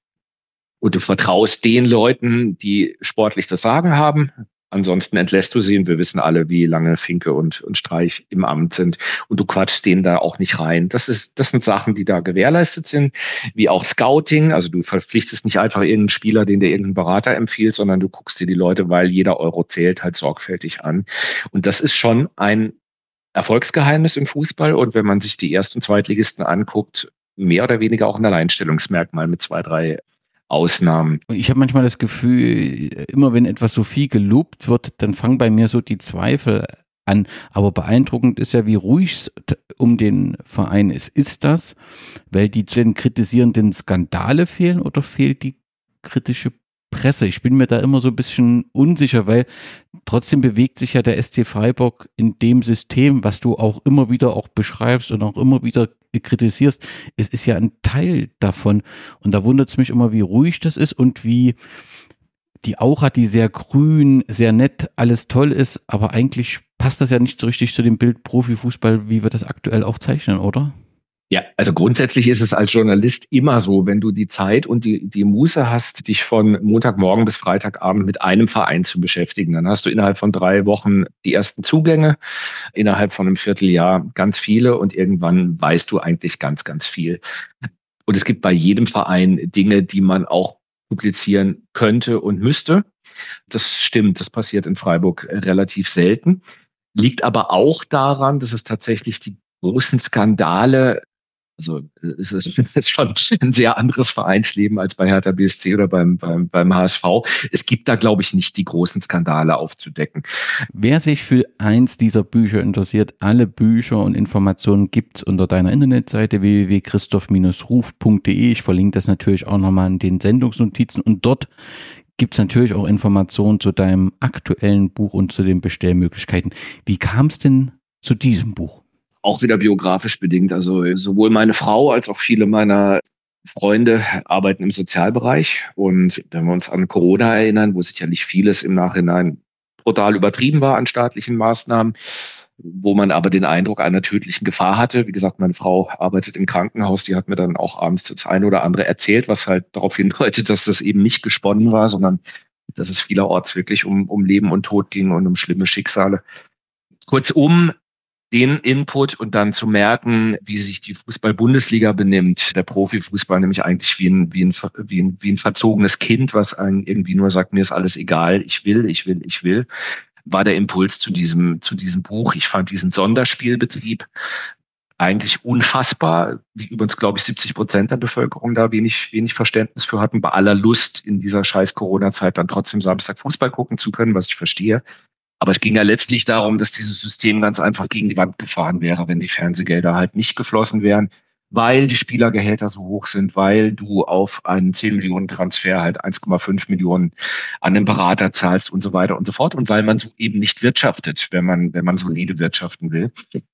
Und du vertraust den Leuten, die sportlich das Sagen haben. Ansonsten entlässt du sie, und wir wissen alle, wie lange Finke und Streich im Amt sind. Und du quatschst denen da auch nicht rein. Das sind Sachen, die da gewährleistet sind, wie auch Scouting. Also du verpflichtest nicht einfach irgendeinen Spieler, den dir irgendein Berater empfiehlt, sondern du guckst dir die Leute, weil jeder Euro zählt, halt sorgfältig an. Und das ist schon ein Erfolgsgeheimnis im Fußball. Und wenn man sich die Erst- und Zweitligisten anguckt, mehr oder weniger auch ein Alleinstellungsmerkmal mit 2, 3 Ausnahmen. Ich habe manchmal das Gefühl, immer wenn etwas so viel gelobt wird, dann fangen bei mir so die Zweifel an. Aber beeindruckend ist ja, wie ruhig es um den Verein ist. Ist das, weil die zu den kritisierenden Skandale fehlen, oder fehlt die kritische Presse? Ich bin mir da immer so ein bisschen unsicher, weil trotzdem bewegt sich ja der SC Freiburg in dem System, was du auch immer wieder auch beschreibst und auch immer wieder kritisierst. Es ist ja ein Teil davon, und da wundert es mich immer, wie ruhig das ist und wie die Aura, die sehr grün, sehr nett, alles toll ist, aber eigentlich passt das ja nicht so richtig zu dem Bild Profifußball, wie wir das aktuell auch zeichnen, oder? Ja, also grundsätzlich ist es als Journalist immer so, wenn du die Zeit und die Muße hast, dich von Montagmorgen bis Freitagabend mit einem Verein zu beschäftigen, dann hast du innerhalb von 3 Wochen die ersten Zugänge, innerhalb von einem Vierteljahr ganz viele, und irgendwann weißt du eigentlich ganz, ganz viel. Und es gibt bei jedem Verein Dinge, die man auch publizieren könnte und müsste. Das stimmt, das passiert in Freiburg relativ selten. Liegt aber auch daran, dass es tatsächlich die großen Skandale, also es ist schon ein sehr anderes Vereinsleben als bei Hertha BSC oder beim HSV. Es gibt da, glaube ich, nicht die großen Skandale aufzudecken. Wer sich für eins dieser Bücher interessiert, alle Bücher und Informationen gibt's unter deiner Internetseite www.christoph-ruf.de. Ich verlinke das natürlich auch nochmal in den Sendungsnotizen und dort gibt's natürlich auch Informationen zu deinem aktuellen Buch und zu den Bestellmöglichkeiten. Wie kam es denn zu diesem Buch? Auch wieder biografisch bedingt. Also sowohl meine Frau als auch viele meiner Freunde arbeiten im Sozialbereich. Und wenn wir uns an Corona erinnern, wo sicherlich vieles im Nachhinein brutal übertrieben war an staatlichen Maßnahmen, wo man aber den Eindruck einer tödlichen Gefahr hatte. Wie gesagt, meine Frau arbeitet im Krankenhaus, die hat mir dann auch abends das eine oder andere erzählt, was halt darauf hindeutet, dass das eben nicht gesponnen war, sondern dass es vielerorts wirklich um Leben und Tod ging und um schlimme Schicksale. Kurzum, den Input und dann zu merken, wie sich die Fußball-Bundesliga benimmt, der Profifußball nämlich eigentlich wie ein verzogenes Kind, was einem irgendwie nur sagt, mir ist alles egal, ich will, war der Impuls zu diesem Buch. Ich fand diesen Sonderspielbetrieb eigentlich unfassbar, wie übrigens, glaube ich, 70% der Bevölkerung da wenig Verständnis für hatten, bei aller Lust in dieser scheiß Corona-Zeit dann trotzdem Samstag Fußball gucken zu können, was ich verstehe. Aber es ging ja letztlich darum, dass dieses System ganz einfach gegen die Wand gefahren wäre, wenn die Fernsehgelder halt nicht geflossen wären, weil die Spielergehälter so hoch sind, weil du auf einen 10-Millionen-Transfer halt 1,5 Millionen an den Berater zahlst und so weiter und so fort. Und weil man so eben nicht wirtschaftet, wenn man solide wirtschaften will.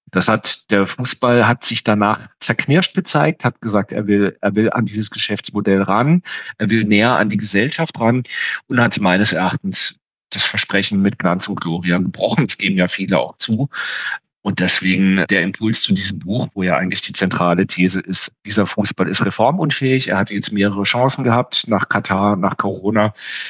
Der Fußball hat sich danach zerknirscht gezeigt, hat gesagt, er will an dieses Geschäftsmodell ran, er will näher an die Gesellschaft ran und hat meines Erachtens das Versprechen mit Glanz und Gloria gebrochen. Das geben ja viele auch zu. Und deswegen der Impuls zu diesem Buch, wo ja eigentlich die zentrale These ist, dieser Fußball ist reformunfähig. Er hat jetzt mehrere Chancen gehabt nach Katar, nach Corona.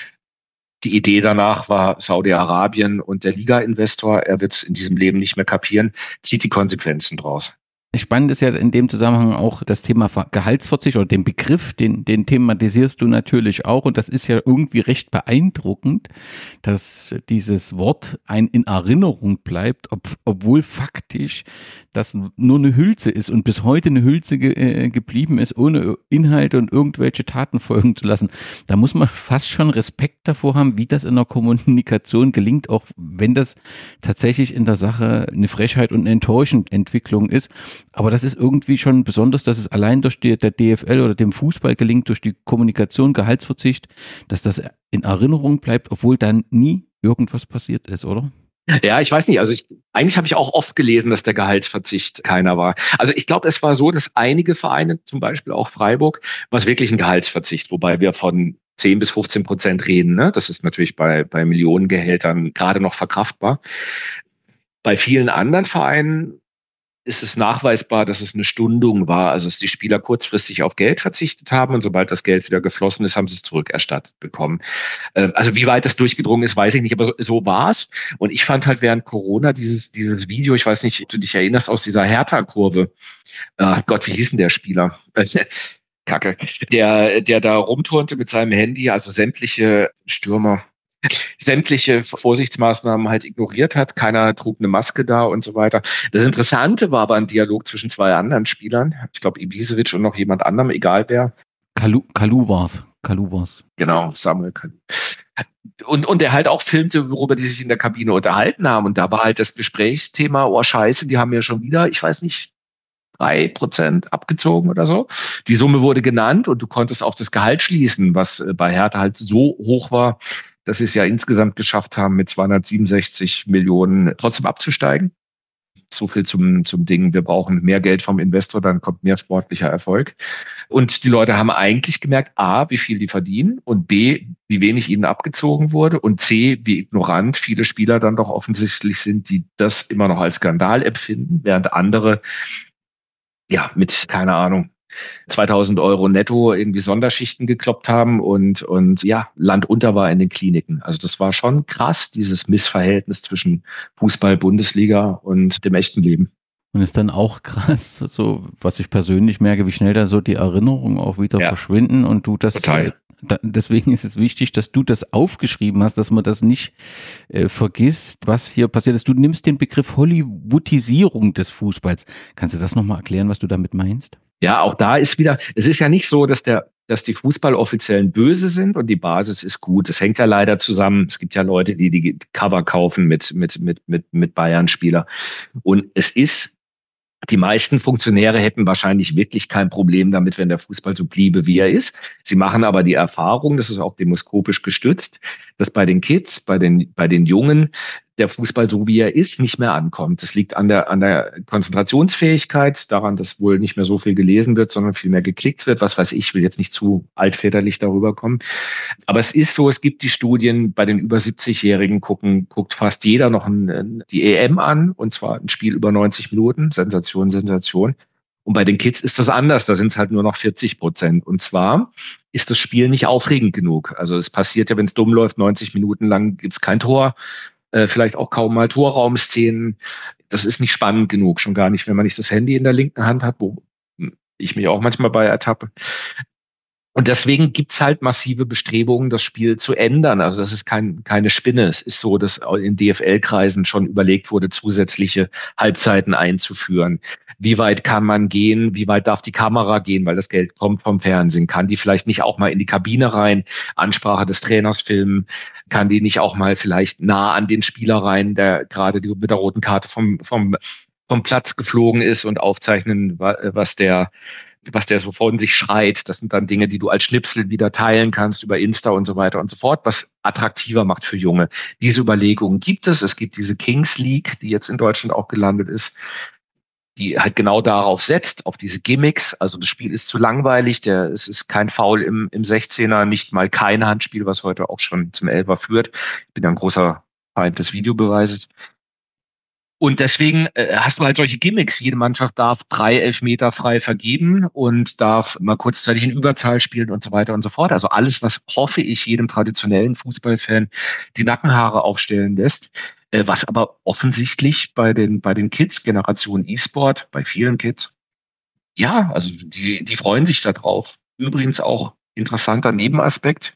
Die Idee danach war Saudi-Arabien und der Liga-Investor. Er wird es in diesem Leben nicht mehr kapieren, zieht die Konsequenzen draus. Spannend ist ja in dem Zusammenhang auch das Thema Gehaltsverzicht oder den Begriff, den thematisierst du natürlich auch und das ist ja irgendwie recht beeindruckend, dass dieses Wort ein in Erinnerung bleibt, obwohl faktisch das nur eine Hülse ist und bis heute eine Hülse geblieben ist, ohne Inhalte und irgendwelche Taten folgen zu lassen. Da muss man fast schon Respekt davor haben, wie das in der Kommunikation gelingt, auch wenn das tatsächlich in der Sache eine Frechheit und eine enttäuschende Entwicklung ist. Aber das ist irgendwie schon besonders, dass es allein durch der DFL oder dem Fußball gelingt, durch die Kommunikation, Gehaltsverzicht, dass das in Erinnerung bleibt, obwohl dann nie irgendwas passiert ist, oder? Ja, ich weiß nicht. Also eigentlich habe ich auch oft gelesen, dass der Gehaltsverzicht keiner war. Also ich glaube, es war so, dass einige Vereine, zum Beispiel auch Freiburg, was wirklich ein Gehaltsverzicht, wobei wir von 10-15% reden. Ne? Das ist natürlich bei Millionengehältern gerade noch verkraftbar. Bei vielen anderen Vereinen ist es nachweisbar, dass es eine Stundung war, also dass die Spieler kurzfristig auf Geld verzichtet haben und sobald das Geld wieder geflossen ist, haben sie es zurückerstattet bekommen. Also wie weit das durchgedrungen ist, weiß ich nicht, aber so war es. Und ich fand halt während Corona dieses Video, ich weiß nicht, ob du dich erinnerst, aus dieser Hertha-Kurve. Ach Gott, wie hieß denn der Spieler? Kacke. Der da rumturnte mit seinem Handy, also sämtliche Stürmer, sämtliche Vorsichtsmaßnahmen halt ignoriert hat. Keiner trug eine Maske da und so weiter. Das Interessante war aber ein Dialog zwischen zwei anderen Spielern. Ich glaube, Ibisevic und noch jemand anderem, egal wer. Kalu war's. Genau, Samuel Kalu. Und der halt auch filmte, worüber die sich in der Kabine unterhalten haben. Und da war halt das Gesprächsthema, oh Scheiße, die haben ja schon wieder, ich weiß nicht, 3% abgezogen oder so. Die Summe wurde genannt und du konntest auf das Gehalt schließen, was bei Hertha halt so hoch war, dass sie es ja insgesamt geschafft haben, mit 267 Millionen trotzdem abzusteigen. So viel zum Ding, wir brauchen mehr Geld vom Investor, dann kommt mehr sportlicher Erfolg. Und die Leute haben eigentlich gemerkt, A, wie viel die verdienen und B, wie wenig ihnen abgezogen wurde und C, wie ignorant viele Spieler dann doch offensichtlich sind, die das immer noch als Skandal empfinden, während andere ja mit, keine Ahnung, 2.000 Euro netto irgendwie Sonderschichten gekloppt haben und ja, Land unter war in den Kliniken. Also das war schon krass, dieses Missverhältnis zwischen Fußball, Bundesliga und dem echten Leben. Und ist dann auch krass, so was ich persönlich merke, wie schnell da so die Erinnerungen auch wieder verschwinden und du das Deswegen ist es wichtig, dass du das aufgeschrieben hast, dass man das nicht vergisst, was hier passiert ist. Du nimmst den Begriff Hollywoodisierung des Fußballs. Kannst du das nochmal erklären, was du damit meinst? Ja, auch da ist wieder, es ist ja nicht so, dass die Fußballoffiziellen böse sind und die Basis ist gut. Es hängt ja leider zusammen. Es gibt ja Leute, die Cover kaufen mit Bayern-Spieler. Und die meisten Funktionäre hätten wahrscheinlich wirklich kein Problem damit, wenn der Fußball so bliebe, wie er ist. Sie machen aber die Erfahrung, das ist auch demoskopisch gestützt, dass bei den Kids, bei den Jungen, der Fußball so wie er ist, nicht mehr ankommt. Das liegt an der Konzentrationsfähigkeit, daran, dass wohl nicht mehr so viel gelesen wird, sondern viel mehr geklickt wird. Was weiß ich, will jetzt nicht zu altväterlich darüber kommen. Aber es ist so, es gibt die Studien, bei den über 70-Jährigen guckt fast jeder noch die EM an, und zwar ein Spiel über 90 Minuten. Sensation, Sensation. Und bei den Kids ist das anders, da sind es halt nur noch 40%. Und zwar ist das Spiel nicht aufregend genug. Also es passiert ja, wenn es dumm läuft, 90 Minuten lang gibt's kein Tor. Vielleicht auch kaum mal Torraumszenen. Das ist nicht spannend genug, schon gar nicht, wenn man nicht das Handy in der linken Hand hat, wo ich mich auch manchmal bei ertappe. Und deswegen gibt's halt massive Bestrebungen, das Spiel zu ändern. Also das ist keine Spinne. Es ist so, dass in DFL-Kreisen schon überlegt wurde, zusätzliche Halbzeiten einzuführen. Wie weit kann man gehen? Wie weit darf die Kamera gehen? Weil das Geld kommt vom Fernsehen. Kann die vielleicht nicht auch mal in die Kabine rein, Ansprache des Trainers filmen? Kann die nicht auch mal vielleicht nah an den Spieler rein, der gerade mit der roten Karte vom Platz geflogen ist, und aufzeichnen, was der so von sich schreit? Das sind dann Dinge, die du als Schnipsel wieder teilen kannst über Insta und so weiter und so fort, was attraktiver macht für Junge. Diese Überlegungen gibt es. Es gibt diese Kings League, die jetzt in Deutschland auch gelandet ist, die halt genau darauf setzt, auf diese Gimmicks. Also das Spiel ist zu langweilig, es ist kein Foul im 16er, nicht mal kein Handspiel, was heute auch schon zum 11er führt. Ich bin ja ein großer Feind des Videobeweises. Und deswegen hast du halt solche Gimmicks. Jede Mannschaft darf 3 Elfmeter frei vergeben und darf mal kurzzeitig in Überzahl spielen und so weiter und so fort. Also alles, was, hoffe ich, jedem traditionellen Fußballfan die Nackenhaare aufstellen lässt. Was aber offensichtlich bei den Kids, Generation E-Sport, bei vielen Kids, ja, also die freuen sich da drauf. Übrigens auch interessanter Nebenaspekt.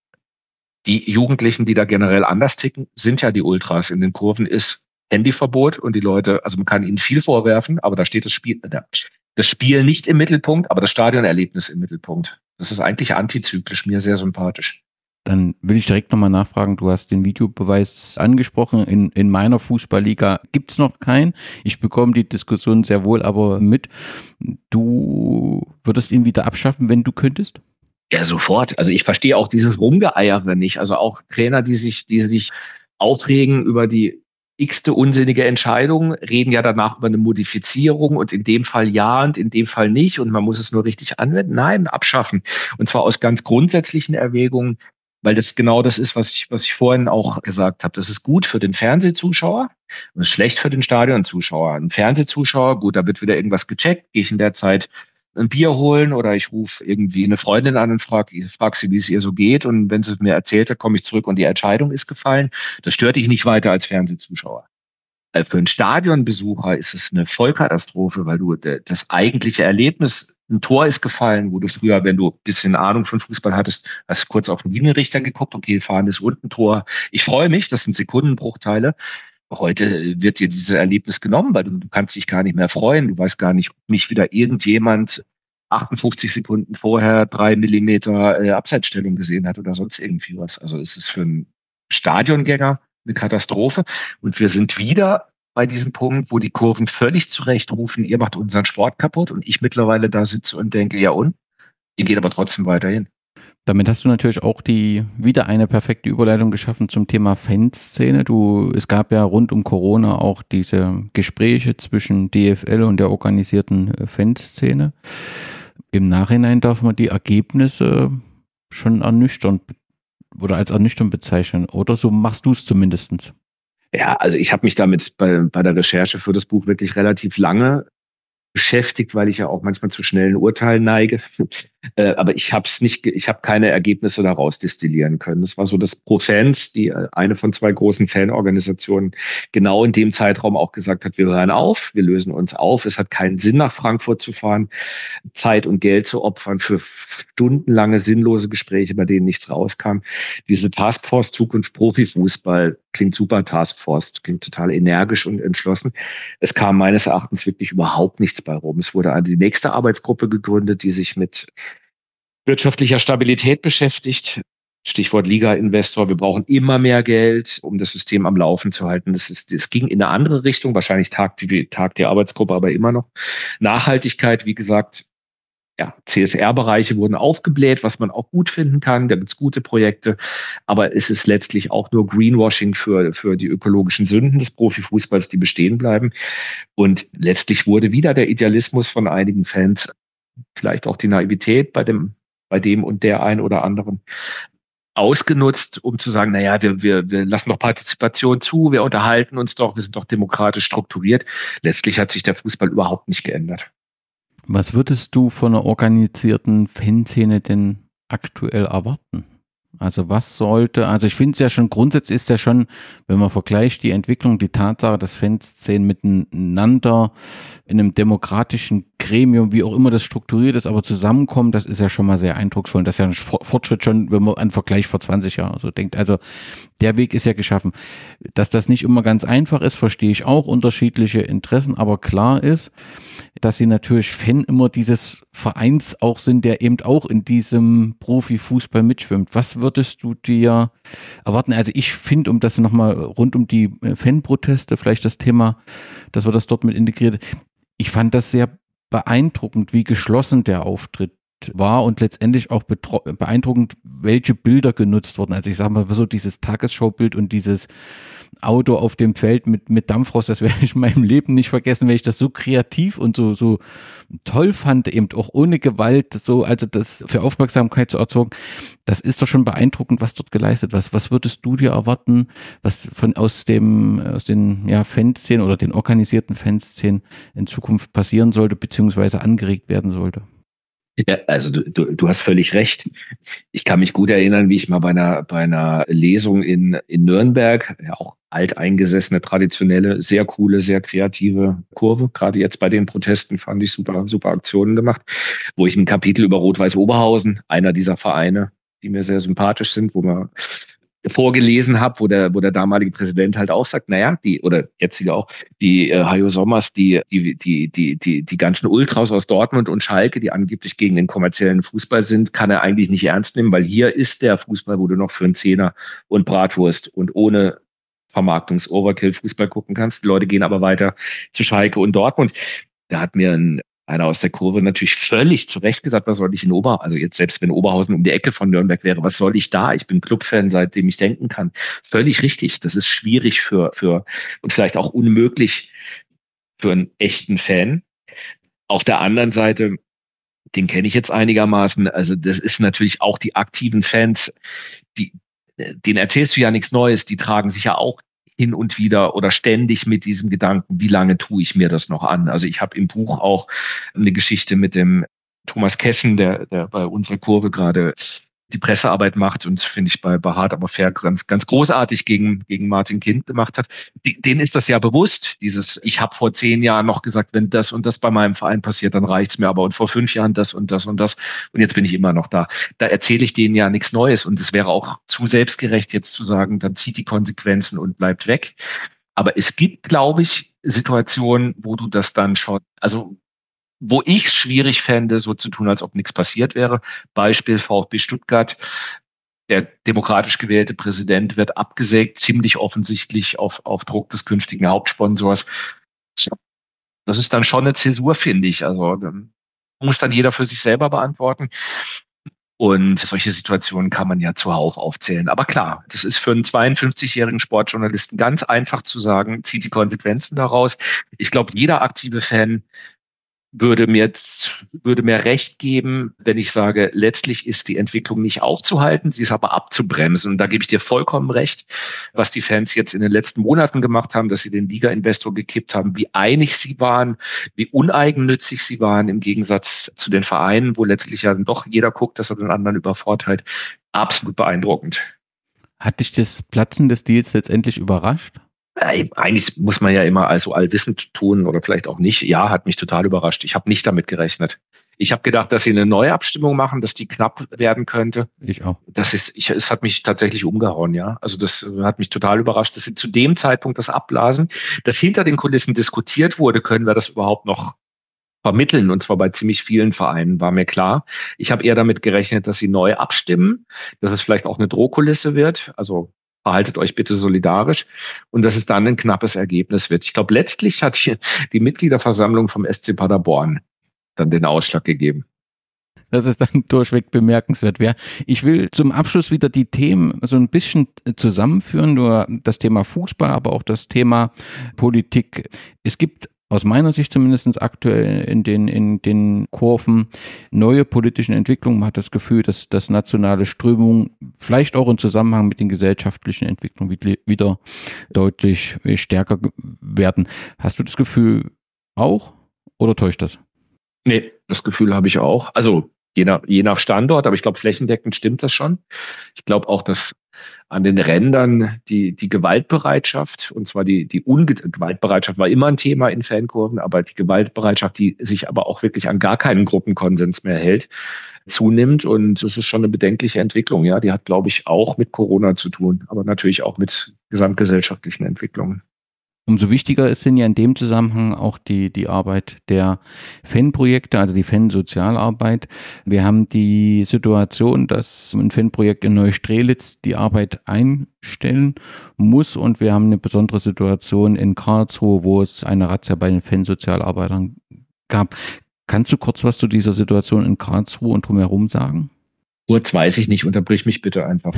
Die Jugendlichen, die da generell anders ticken, sind ja die Ultras. In den Kurven ist Handyverbot und die Leute, also man kann ihnen viel vorwerfen, aber da steht das Spiel nicht im Mittelpunkt, aber das Stadionerlebnis im Mittelpunkt. Das ist eigentlich antizyklisch, mir sehr sympathisch. Dann will ich direkt nochmal nachfragen, du hast den Videobeweis angesprochen, in meiner Fußballliga gibt's noch keinen. Ich bekomme die Diskussion sehr wohl aber mit. Du würdest ihn wieder abschaffen, wenn du könntest? Ja, sofort. Also ich verstehe auch dieses Rumgeeiere nicht. Also auch Trainer, die sich aufregen über die x-te unsinnige Entscheidung, reden ja danach über eine Modifizierung und in dem Fall ja und in dem Fall nicht und man muss es nur richtig anwenden. Nein, abschaffen. Und zwar aus ganz grundsätzlichen Erwägungen, weil das genau das ist, was ich vorhin auch gesagt habe. Das ist gut für den Fernsehzuschauer und ist schlecht für den Stadionzuschauer. Ein Fernsehzuschauer, gut, da wird wieder irgendwas gecheckt, gehe ich in der Zeit ein Bier holen oder ich rufe irgendwie eine Freundin an und frag sie, wie es ihr so geht. Und wenn sie es mir erzählt hat, komme ich zurück und die Entscheidung ist gefallen. Das stört dich nicht weiter als Fernsehzuschauer. Für einen Stadionbesucher ist es eine Vollkatastrophe, weil du das eigentliche Erlebnis, ein Tor ist gefallen, wo du früher, wenn du ein bisschen Ahnung von Fußball hattest, hast kurz auf den Linienrichter geguckt, okay, fahren ist unten Tor. Ich freue mich, das sind Sekundenbruchteile. Heute wird dir dieses Erlebnis genommen, weil du kannst dich gar nicht mehr freuen. Du weißt gar nicht, ob nicht wieder irgendjemand 58 Sekunden vorher 3 Millimeter Abseitsstellung gesehen hat oder sonst irgendwie was. Also es ist für einen Stadiongänger eine Katastrophe. Und wir sind wieder bei diesem Punkt, wo die Kurven völlig zu Recht rufen, ihr macht unseren Sport kaputt. Und ich mittlerweile da sitze und denke, ja und? Ihr geht aber trotzdem weiterhin. Damit hast du natürlich auch wieder eine perfekte Überleitung geschaffen zum Thema Fanszene. Es gab ja rund um Corona auch diese Gespräche zwischen DFL und der organisierten Fanszene. Im Nachhinein darf man die Ergebnisse schon ernüchternd oder als ernüchternd bezeichnen, oder? So machst du es zumindest. Ja, also ich habe mich damit bei der Recherche für das Buch wirklich relativ lange beschäftigt, weil ich ja auch manchmal zu schnellen Urteilen neige. Aber ich habe keine Ergebnisse daraus destillieren können. Das war so, dass Pro-Fans, eine von 2 großen Fanorganisationen, genau in dem Zeitraum auch gesagt hat, wir hören auf, wir lösen uns auf. Es hat keinen Sinn, nach Frankfurt zu fahren, Zeit und Geld zu opfern für stundenlange sinnlose Gespräche, bei denen nichts rauskam. Diese Taskforce Zukunft Profifußball klingt super, Taskforce klingt total energisch und entschlossen. Es kam meines Erachtens wirklich überhaupt nichts bei rum. Es wurde die nächste Arbeitsgruppe gegründet, die sich mit wirtschaftlicher Stabilität beschäftigt. Stichwort Liga-Investor. Wir brauchen immer mehr Geld, um das System am Laufen zu halten. Es ging in eine andere Richtung. Wahrscheinlich tagt die Arbeitsgruppe aber immer noch. Nachhaltigkeit, wie gesagt, ja, CSR-Bereiche wurden aufgebläht, was man auch gut finden kann. Da gibt's gute Projekte. Aber es ist letztlich auch nur Greenwashing für die ökologischen Sünden des Profifußballs, die bestehen bleiben. Und letztlich wurde wieder der Idealismus von einigen Fans, vielleicht auch die Naivität bei dem und der ein oder anderen, ausgenutzt, um zu sagen, naja, wir lassen doch Partizipation zu, wir unterhalten uns doch, wir sind doch demokratisch strukturiert. Letztlich hat sich der Fußball überhaupt nicht geändert. Was würdest du von einer organisierten Fanszene denn aktuell erwarten? Also ich finde es ja schon, grundsätzlich ist ja schon, wenn man vergleicht die Entwicklung, die Tatsache, dass Fanszenen miteinander in einem demokratischen Gremium, wie auch immer das strukturiert ist, aber zusammenkommen, das ist ja schon mal sehr eindrucksvoll. Und das ist ja ein Fortschritt schon, wenn man an Vergleich vor 20 Jahren so denkt. Also der Weg ist ja geschaffen. Dass das nicht immer ganz einfach ist, verstehe ich auch, unterschiedliche Interessen, aber klar ist, dass sie natürlich Fan immer dieses Vereins auch sind, der eben auch in diesem Profifußball mitschwimmt. Was würdest du dir erwarten? Also ich finde, um das nochmal rund um die Fanproteste, vielleicht das Thema, dass wir das dort mit integriert, ich fand das sehr beeindruckend, wie geschlossen der Auftritt war und letztendlich auch beeindruckend, welche Bilder genutzt wurden. Also ich sage mal so dieses Tagesschaubild und dieses Auto auf dem Feld mit Dampfrost, das werde ich in meinem Leben nicht vergessen, weil ich das so kreativ und so toll fand, eben auch ohne Gewalt, so, also das für Aufmerksamkeit zu erzeugen. Das ist doch schon beeindruckend, was dort geleistet wird. Was würdest du dir erwarten, was aus den Fanszenen oder den organisierten Fanszenen in Zukunft passieren sollte, beziehungsweise angeregt werden sollte? Ja, also du hast völlig recht. Ich kann mich gut erinnern, wie ich mal bei einer Lesung in Nürnberg, ja auch alteingesessene, traditionelle, sehr coole, sehr kreative Kurve, gerade jetzt bei den Protesten fand ich super Aktionen gemacht, wo ich ein Kapitel über Rot-Weiß Oberhausen, einer dieser Vereine, die mir sehr sympathisch sind, wo man vorgelesen habe, wo der damalige Präsident halt auch sagt, naja, oder jetzige auch, die Hajo Sommers, die ganzen Ultras aus Dortmund und Schalke, die angeblich gegen den kommerziellen Fußball sind, kann er eigentlich nicht ernst nehmen, weil hier ist der Fußball, wo du noch für einen Zehner und Bratwurst und ohne Vermarktungs-Overkill Fußball gucken kannst. Die Leute gehen aber weiter zu Schalke und Dortmund. Da hat mir einer aus der Kurve natürlich völlig zu Recht gesagt, was soll ich in also jetzt selbst wenn Oberhausen um die Ecke von Nürnberg wäre, was soll ich da? Ich bin Clubfan, seitdem ich denken kann. Völlig richtig. Das ist schwierig für und vielleicht auch unmöglich für einen echten Fan. Auf der anderen Seite, den kenne ich jetzt einigermaßen, also das ist natürlich auch die aktiven Fans, denen erzählst du ja nichts Neues, die tragen sich ja auch hin und wieder oder ständig mit diesem Gedanken, wie lange tue ich mir das noch an? Also ich habe im Buch auch eine Geschichte mit dem Thomas Kessen, der bei unserer Kurve gerade die Pressearbeit macht und finde ich bei Hart aber fair ganz großartig gegen Martin Kind gemacht hat. Denen ist das ja bewusst, ich habe vor 10 Jahren noch gesagt, wenn das und das bei meinem Verein passiert, dann reicht's mir, aber und vor 5 Jahren das und das und das und jetzt bin ich immer noch da. Da erzähle ich denen ja nichts Neues und es wäre auch zu selbstgerecht jetzt zu sagen, dann zieht die Konsequenzen und bleibt weg. Aber es gibt, glaube ich, Situationen, wo du das dann schon, also wo ich es schwierig fände, so zu tun, als ob nichts passiert wäre. Beispiel VfB Stuttgart. Der demokratisch gewählte Präsident wird abgesägt, ziemlich offensichtlich auf Druck des künftigen Hauptsponsors. Das ist dann schon eine Zäsur, finde ich. Also muss dann jeder für sich selber beantworten. Und solche Situationen kann man ja zuhauf aufzählen. Aber klar, das ist für einen 52-jährigen Sportjournalisten ganz einfach zu sagen, zieht die Konsequenzen daraus. Ich glaube, jeder aktive Fan würde mir recht geben, wenn ich sage, letztlich ist die Entwicklung nicht aufzuhalten, sie ist aber abzubremsen. Und da gebe ich dir vollkommen recht, was die Fans jetzt in den letzten Monaten gemacht haben, dass sie den Liga-Investor gekippt haben, wie einig sie waren, wie uneigennützig sie waren im Gegensatz zu den Vereinen, wo letztlich ja dann doch jeder guckt, dass er den anderen übervorteilt. Absolut beeindruckend. Hat dich das Platzen des Deals letztendlich überrascht? Eigentlich muss man ja immer also allwissend tun oder vielleicht auch nicht. Ja, hat mich total überrascht. Ich habe nicht damit gerechnet. Ich habe gedacht, dass sie eine neue Abstimmung machen, dass die knapp werden könnte. Ich auch. Es hat mich tatsächlich umgehauen, ja. Also das hat mich total überrascht, dass sie zu dem Zeitpunkt das abblasen, dass hinter den Kulissen diskutiert wurde, können wir das überhaupt noch vermitteln, und zwar bei ziemlich vielen Vereinen, war mir klar. Ich habe eher damit gerechnet, dass sie neu abstimmen, dass es vielleicht auch eine Drohkulisse wird, also verhaltet euch bitte solidarisch, und dass es dann ein knappes Ergebnis wird. Ich glaube, letztlich hat die Mitgliederversammlung vom SC Paderborn dann den Ausschlag gegeben. Das ist dann durchweg bemerkenswert. Ich will zum Abschluss wieder die Themen so ein bisschen zusammenführen, nur das Thema Fußball, aber auch das Thema Politik. Es gibt aus meiner Sicht zumindest aktuell in den Kurven neue politischen Entwicklungen. Man hat das Gefühl, dass nationale Strömungen vielleicht auch im Zusammenhang mit den gesellschaftlichen Entwicklungen wieder deutlich stärker werden. Hast du das Gefühl auch oder täuscht das? Nee, das Gefühl habe ich auch. Also je nach Standort, aber ich glaube, flächendeckend stimmt das schon. Ich glaube auch, dass an den Rändern die Gewaltbereitschaft, und zwar die Gewaltbereitschaft war immer ein Thema in Fankurven, aber die Gewaltbereitschaft, die sich aber auch wirklich an gar keinen Gruppenkonsens mehr hält, zunimmt. Und das ist schon eine bedenkliche Entwicklung. Ja, die hat, glaube ich, auch mit Corona zu tun, aber natürlich auch mit gesamtgesellschaftlichen Entwicklungen. Umso wichtiger sind ja in dem Zusammenhang auch die Arbeit der Fanprojekte, also die Fansozialarbeit. Wir haben die Situation, dass ein Fanprojekt in Neustrelitz die Arbeit einstellen muss, und wir haben eine besondere Situation in Karlsruhe, wo es eine Razzia bei den Fansozialarbeitern gab. Kannst du kurz was zu dieser Situation in Karlsruhe und drumherum sagen? Kurz weiß ich nicht, unterbrich mich bitte einfach.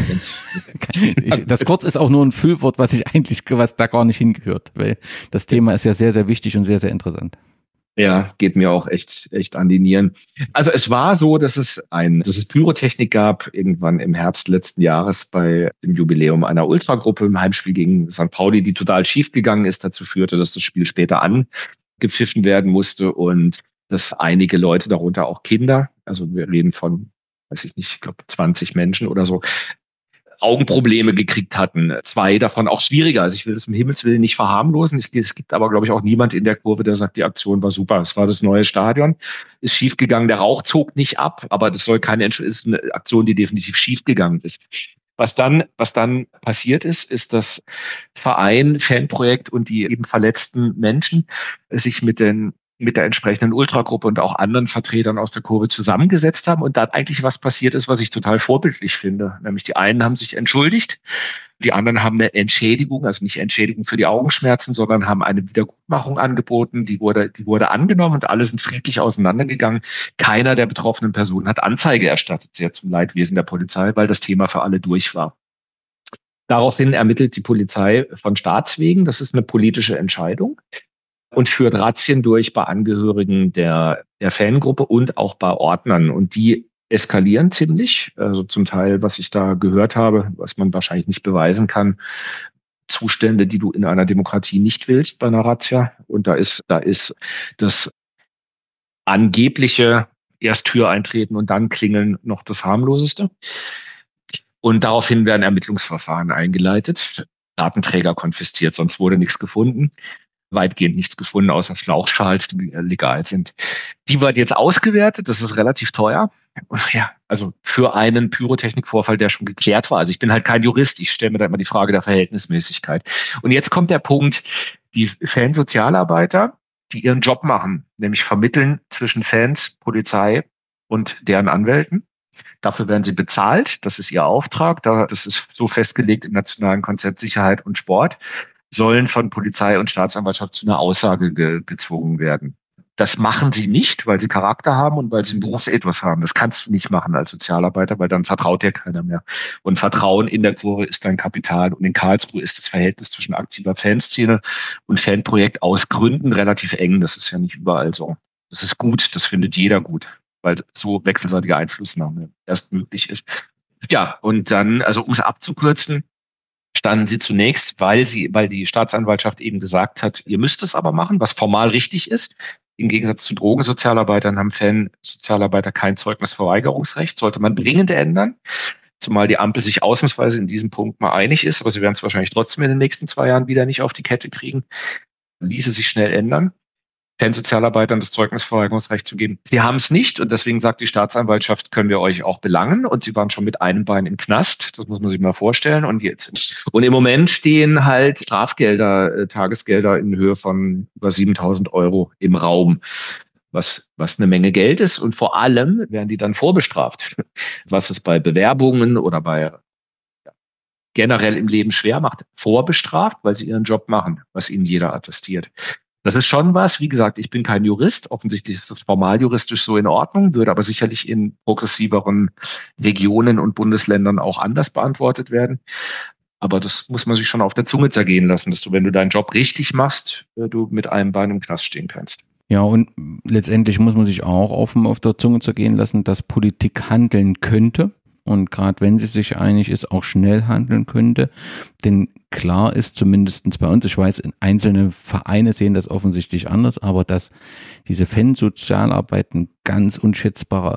Das kurz ist auch nur ein Füllwort, was da gar nicht hingehört, weil das Thema ist ja sehr, sehr wichtig und sehr, sehr interessant. Ja, geht mir auch echt an die Nieren. Also es war so, dass es Pyrotechnik gab, irgendwann im Herbst letzten Jahres bei dem Jubiläum einer Ultragruppe im Heimspiel gegen St. Pauli, die total schief gegangen ist, dazu führte, dass das Spiel später angepfiffen werden musste und dass einige Leute, darunter auch Kinder, also wir reden von, weiß ich nicht, ich glaube 20 Menschen oder so, Augenprobleme gekriegt hatten. 2 davon auch schwieriger. Also ich will das um Himmels Willen nicht verharmlosen. Es gibt aber, glaube ich, auch niemand in der Kurve, der sagt, die Aktion war super. Es war das neue Stadion, ist schiefgegangen. Der Rauch zog nicht ab, aber das ist eine Aktion, die definitiv schiefgegangen ist. Was dann passiert ist, dass Verein, Fanprojekt und die eben verletzten Menschen sich mit der entsprechenden Ultragruppe und auch anderen Vertretern aus der Kurve zusammengesetzt haben und dann eigentlich was passiert ist, was ich total vorbildlich finde. Nämlich die einen haben sich entschuldigt, die anderen haben eine Entschädigung, also nicht Entschädigung für die Augenschmerzen, sondern haben eine Wiedergutmachung angeboten. Die wurde angenommen und alle sind friedlich auseinandergegangen. Keiner der betroffenen Personen hat Anzeige erstattet, sehr zum Leidwesen der Polizei, weil das Thema für alle durch war. Daraufhin ermittelt die Polizei von Staatswegen. Das ist eine politische Entscheidung. Und führt Razzien durch bei Angehörigen der Fangruppe und auch bei Ordnern. Und die eskalieren ziemlich. Also zum Teil, was ich da gehört habe, was man wahrscheinlich nicht beweisen kann, Zustände, die du in einer Demokratie nicht willst bei einer Razzia. Und da ist das angebliche erst Tür eintreten und dann klingeln noch das harmloseste. Und daraufhin werden Ermittlungsverfahren eingeleitet, Datenträger konfisziert, sonst wurde nichts gefunden. Weitgehend nichts gefunden, außer Schlauchschals, die legal sind. Die wird jetzt ausgewertet, das ist relativ teuer. Ja, also für einen Pyrotechnikvorfall, der schon geklärt war. Also ich bin halt kein Jurist, ich stelle mir da immer die Frage der Verhältnismäßigkeit. Und jetzt kommt der Punkt, die Fansozialarbeiter, die ihren Job machen, nämlich vermitteln zwischen Fans, Polizei und deren Anwälten. Dafür werden sie bezahlt, das ist ihr Auftrag, das ist so festgelegt im Nationalen Konzept Sicherheit und Sport, sollen von Polizei und Staatsanwaltschaft zu einer Aussage gezwungen werden. Das machen sie nicht, weil sie Charakter haben und weil sie einen Berufsethos haben. Das kannst du nicht machen als Sozialarbeiter, weil dann vertraut dir keiner mehr. Und Vertrauen in der Kurve ist dein Kapital. Und in Karlsruhe ist das Verhältnis zwischen aktiver Fanszene und Fanprojekt aus Gründen relativ eng. Das ist ja nicht überall so. Das ist gut, das findet jeder gut, weil so wechselseitige Einflussnahme erst möglich ist. Ja, und dann, also um es abzukürzen, standen sie zunächst, weil die Staatsanwaltschaft eben gesagt hat, ihr müsst es aber machen, was formal richtig ist. Im Gegensatz zu Drogensozialarbeitern haben Fansozialarbeiter kein Zeugnisverweigerungsrecht, sollte man dringend ändern. Zumal die Ampel sich ausnahmsweise in diesem Punkt mal einig ist, aber sie werden es wahrscheinlich trotzdem in den nächsten 2 Jahren wieder nicht auf die Kette kriegen. Ließe sich schnell ändern, Fansozialarbeitern das Zeugnisverweigerungsrecht zu geben. Sie haben es nicht und deswegen sagt die Staatsanwaltschaft, können wir euch auch belangen. Und sie waren schon mit einem Bein im Knast, das muss man sich mal vorstellen. Und im Moment stehen halt Strafgelder, Tagesgelder in Höhe von über 7.000 € im Raum, was eine Menge Geld ist. Und vor allem werden die dann vorbestraft, was es bei Bewerbungen oder bei generell im Leben schwer macht, vorbestraft, weil sie ihren Job machen, was ihnen jeder attestiert. Das ist schon was, wie gesagt, ich bin kein Jurist, offensichtlich ist das formal juristisch so in Ordnung, würde aber sicherlich in progressiveren Regionen und Bundesländern auch anders beantwortet werden. Aber das muss man sich schon auf der Zunge zergehen lassen, dass du, wenn du deinen Job richtig machst, du mit einem Bein im Knast stehen kannst. Ja, und letztendlich muss man sich auch auf der Zunge zergehen lassen, dass Politik handeln könnte. Und gerade wenn sie sich einig ist, auch schnell handeln könnte. Denn klar ist zumindest bei uns, ich weiß, einzelne Vereine sehen das offensichtlich anders, aber dass diese Fansozialarbeit ein ganz unschätzbarer,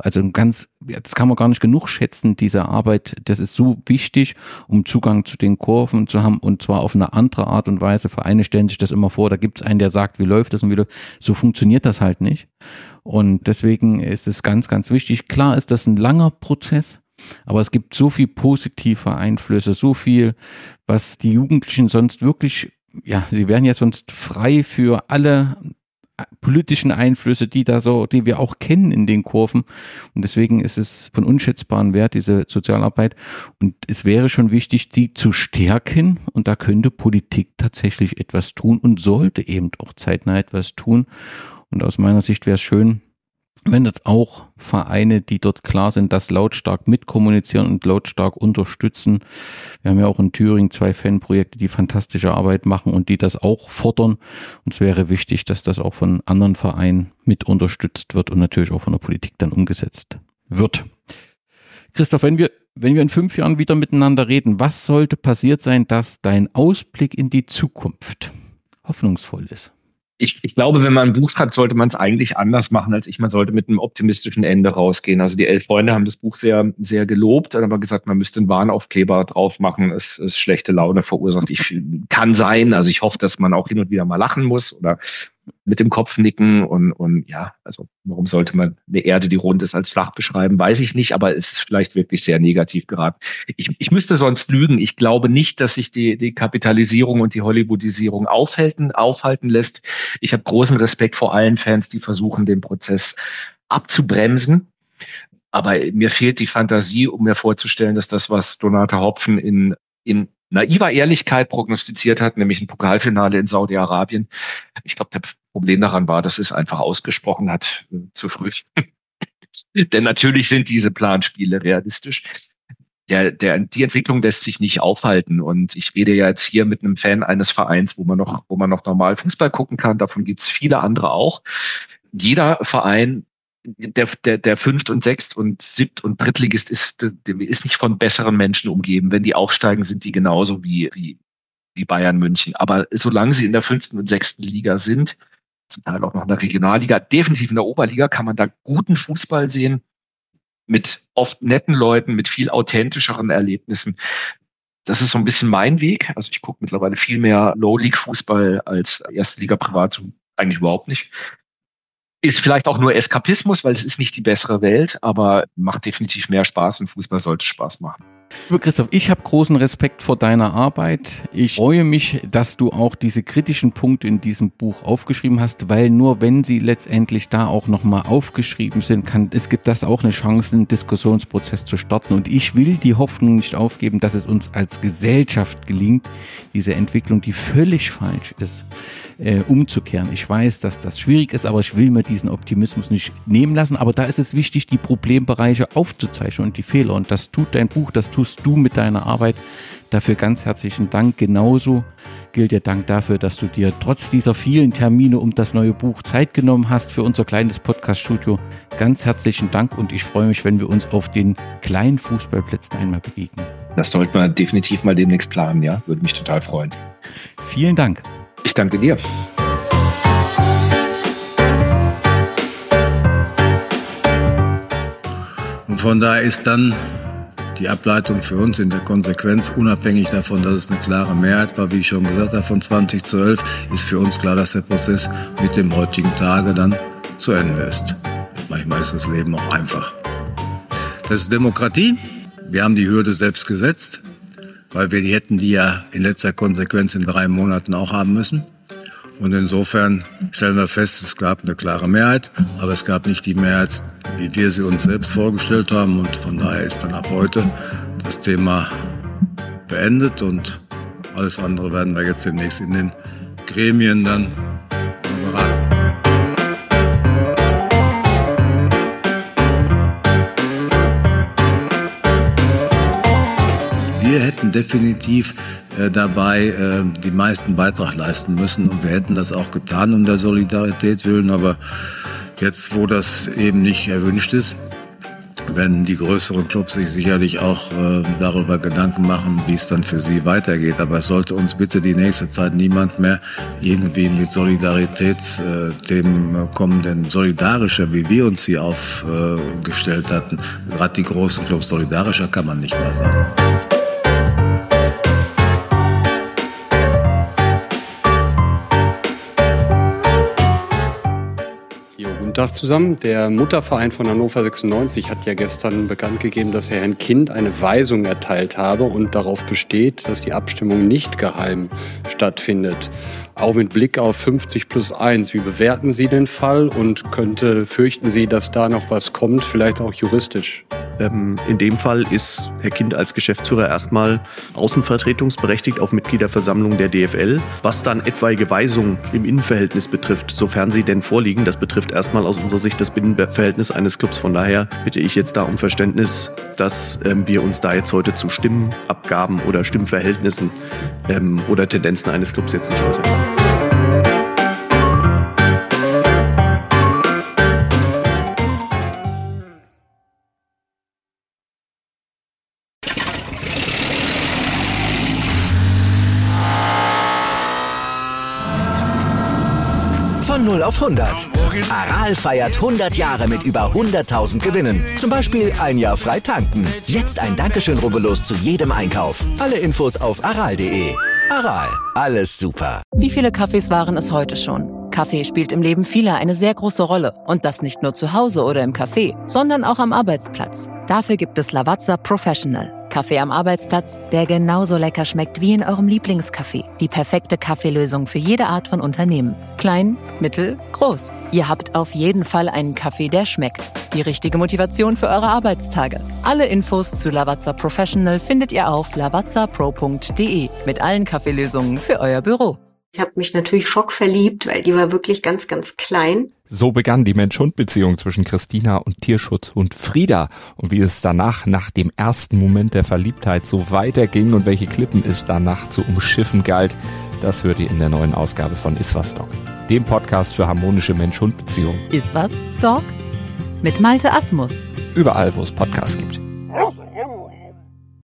das kann man gar nicht genug schätzen, diese Arbeit, das ist so wichtig, um Zugang zu den Kurven zu haben und zwar auf eine andere Art und Weise. Vereine stellen sich das immer vor, da gibt es einen, der sagt, wie läuft das und wie läuft. So funktioniert das halt nicht. Und deswegen ist es ganz, ganz wichtig. Klar ist das ein langer Prozess, aber es gibt so viel positive Einflüsse, so viel, was die Jugendlichen sonst wirklich, sie wären ja sonst frei für alle politischen Einflüsse, die wir auch kennen in den Kurven. Und deswegen ist es von unschätzbarem Wert, diese Sozialarbeit. Und es wäre schon wichtig, die zu stärken. Und da könnte Politik tatsächlich etwas tun und sollte eben auch zeitnah etwas tun. Und aus meiner Sicht wäre es schön, wenn das auch Vereine, die dort klar sind, das lautstark mitkommunizieren und lautstark unterstützen. Wir haben ja auch in Thüringen 2 Fanprojekte, die fantastische Arbeit machen und die das auch fordern. Und es wäre wichtig, dass das auch von anderen Vereinen mit unterstützt wird und natürlich auch von der Politik dann umgesetzt wird. Christoph, wenn wir in 5 Jahren wieder miteinander reden, was sollte passiert sein, dass dein Ausblick in die Zukunft hoffnungsvoll ist? Ich glaube, wenn man ein Buch schreibt, sollte man es eigentlich anders machen als ich. Man sollte mit einem optimistischen Ende rausgehen. Also die 11 Freunde haben das Buch sehr, sehr gelobt, dann aber gesagt, man müsste einen Warnaufkleber drauf machen. Es ist schlechte Laune verursacht. Kann sein. Also ich hoffe, dass man auch hin und wieder mal lachen muss oder mit dem Kopf nicken und ja, also warum sollte man eine Erde, die rund ist, als flach beschreiben, weiß ich nicht, aber es ist vielleicht wirklich sehr negativ geraten. Ich müsste sonst lügen. Ich glaube nicht, dass sich die Kapitalisierung und die Hollywoodisierung aufhalten lässt. Ich habe großen Respekt vor allen Fans, die versuchen, den Prozess abzubremsen. Aber mir fehlt die Fantasie, um mir vorzustellen, dass das, was Donata Hopfen in naiver Ehrlichkeit prognostiziert hat, nämlich ein Pokalfinale in Saudi-Arabien. Ich glaube, das Problem daran war, dass es einfach ausgesprochen hat zu früh. Denn natürlich sind diese Planspiele realistisch. Die Entwicklung lässt sich nicht aufhalten. Und ich rede ja jetzt hier mit einem Fan eines Vereins, wo man noch normal Fußball gucken kann. Davon gibt es viele andere auch. Jeder Verein, der 5. und 6. und 7. und Drittligist ist nicht von besseren Menschen umgeben. Wenn die aufsteigen, sind die genauso wie Bayern München. Aber solange sie in der 5. und 6. Liga sind, zum Teil auch noch in der Regionalliga, definitiv in der Oberliga, kann man da guten Fußball sehen, mit oft netten Leuten, mit viel authentischeren Erlebnissen. Das ist so ein bisschen mein Weg. Also ich gucke mittlerweile viel mehr Low-League-Fußball als Erste Liga privat, eigentlich überhaupt nicht. Ist vielleicht auch nur Eskapismus, weil es ist nicht die bessere Welt, aber macht definitiv mehr Spaß und Fußball sollte Spaß machen. Lieber Christoph, ich habe großen Respekt vor deiner Arbeit. Ich freue mich, dass du auch diese kritischen Punkte in diesem Buch aufgeschrieben hast, weil nur wenn sie letztendlich da auch nochmal aufgeschrieben sind, gibt das auch eine Chance, einen Diskussionsprozess zu starten. Und ich will die Hoffnung nicht aufgeben, dass es uns als Gesellschaft gelingt, diese Entwicklung, die völlig falsch ist, umzukehren. Ich weiß, dass das schwierig ist, aber ich will mir diesen Optimismus nicht nehmen lassen. Aber da ist es wichtig, die Problembereiche aufzuzeichnen und die Fehler. Und das tut dein Buch, das tut tust du mit deiner Arbeit. Dafür ganz herzlichen Dank. Genauso gilt der Dank dafür, dass du dir trotz dieser vielen Termine um das neue Buch Zeit genommen hast für unser kleines Podcast-Studio. Ganz herzlichen Dank und ich freue mich, wenn wir uns auf den kleinen Fußballplätzen einmal begegnen. Das sollten wir definitiv mal demnächst planen, ja? Würde mich total freuen. Vielen Dank. Ich danke dir. Und von daher ist dann die Ableitung für uns in der Konsequenz, unabhängig davon, dass es eine klare Mehrheit war, wie ich schon gesagt habe, von 20:11, ist für uns klar, dass der Prozess mit dem heutigen Tage dann zu Ende ist. Manchmal ist das Leben auch einfach. Das ist Demokratie. Wir haben die Hürde selbst gesetzt, weil wir hätten die ja in letzter Konsequenz in 3 Monaten auch haben müssen. Und insofern stellen wir fest, es gab eine klare Mehrheit, aber es gab nicht die Mehrheit, wie wir sie uns selbst vorgestellt haben. Und von daher ist dann ab heute das Thema beendet und alles andere werden wir jetzt demnächst in den Gremien dann beraten. Wir hätten definitiv dabei die meisten Beitrag leisten müssen und wir hätten das auch getan um der Solidarität willen, aber jetzt, wo das eben nicht erwünscht ist, werden die größeren Clubs sich sicherlich auch darüber Gedanken machen, wie es dann für sie weitergeht. Aber es sollte uns bitte die nächste Zeit niemand mehr irgendwie mit Solidaritätsthemen kommen, denn solidarischer, wie wir uns hier aufgestellt hatten, gerade die großen Clubs, solidarischer kann man nicht mehr sein. Guten Tag zusammen. Der Mutterverein von Hannover 96 hat ja gestern bekannt gegeben, dass er Herrn Kind eine Weisung erteilt habe und darauf besteht, dass die Abstimmung nicht geheim stattfindet. Auch mit Blick auf 50+1. Wie bewerten Sie den Fall und fürchten Sie, dass da noch was kommt, vielleicht auch juristisch? In dem Fall ist Herr Kind als Geschäftsführer erstmal außenvertretungsberechtigt auf Mitgliederversammlung der DFL. Was dann etwaige Weisungen im Innenverhältnis betrifft, sofern sie denn vorliegen, das betrifft erstmal aus unserer Sicht das Binnenverhältnis eines Clubs. Von daher bitte ich jetzt da um Verständnis, dass wir uns da jetzt heute zu Stimmabgaben oder Stimmverhältnissen oder Tendenzen eines Clubs jetzt nicht äußern. Von 0 auf 100. Aral feiert 100 Jahre mit über 100.000 Gewinnen. Zum Beispiel ein Jahr frei tanken. Jetzt ein Dankeschön, rubbellos zu jedem Einkauf. Alle Infos auf aral.de. Aral, alles super. Wie viele Kaffees waren es heute schon? Kaffee spielt im Leben vieler eine sehr große Rolle. Und das nicht nur zu Hause oder im Café, sondern auch am Arbeitsplatz. Dafür gibt es Lavazza Professional. Kaffee am Arbeitsplatz, der genauso lecker schmeckt wie in eurem Lieblingscafé. Die perfekte Kaffeelösung für jede Art von Unternehmen. Klein, mittel, groß. Ihr habt auf jeden Fall einen Kaffee, der schmeckt. Die richtige Motivation für eure Arbeitstage. Alle Infos zu Lavazza Professional findet ihr auf lavazzapro.de mit allen Kaffeelösungen für euer Büro. Ich habe mich natürlich schockverliebt, weil die war wirklich ganz, ganz klein. So begann die Mensch-Hund-Beziehung zwischen Christina und Tierschutzhund Frieda. Und wie es danach, nach dem ersten Moment der Verliebtheit, so weiterging und welche Klippen es danach zu umschiffen galt, das hört ihr in der neuen Ausgabe von Iswas Dog, dem Podcast für harmonische Mensch-Hund-Beziehungen. Iswas Dog? Mit Malte Asmus. Überall, wo es Podcasts gibt.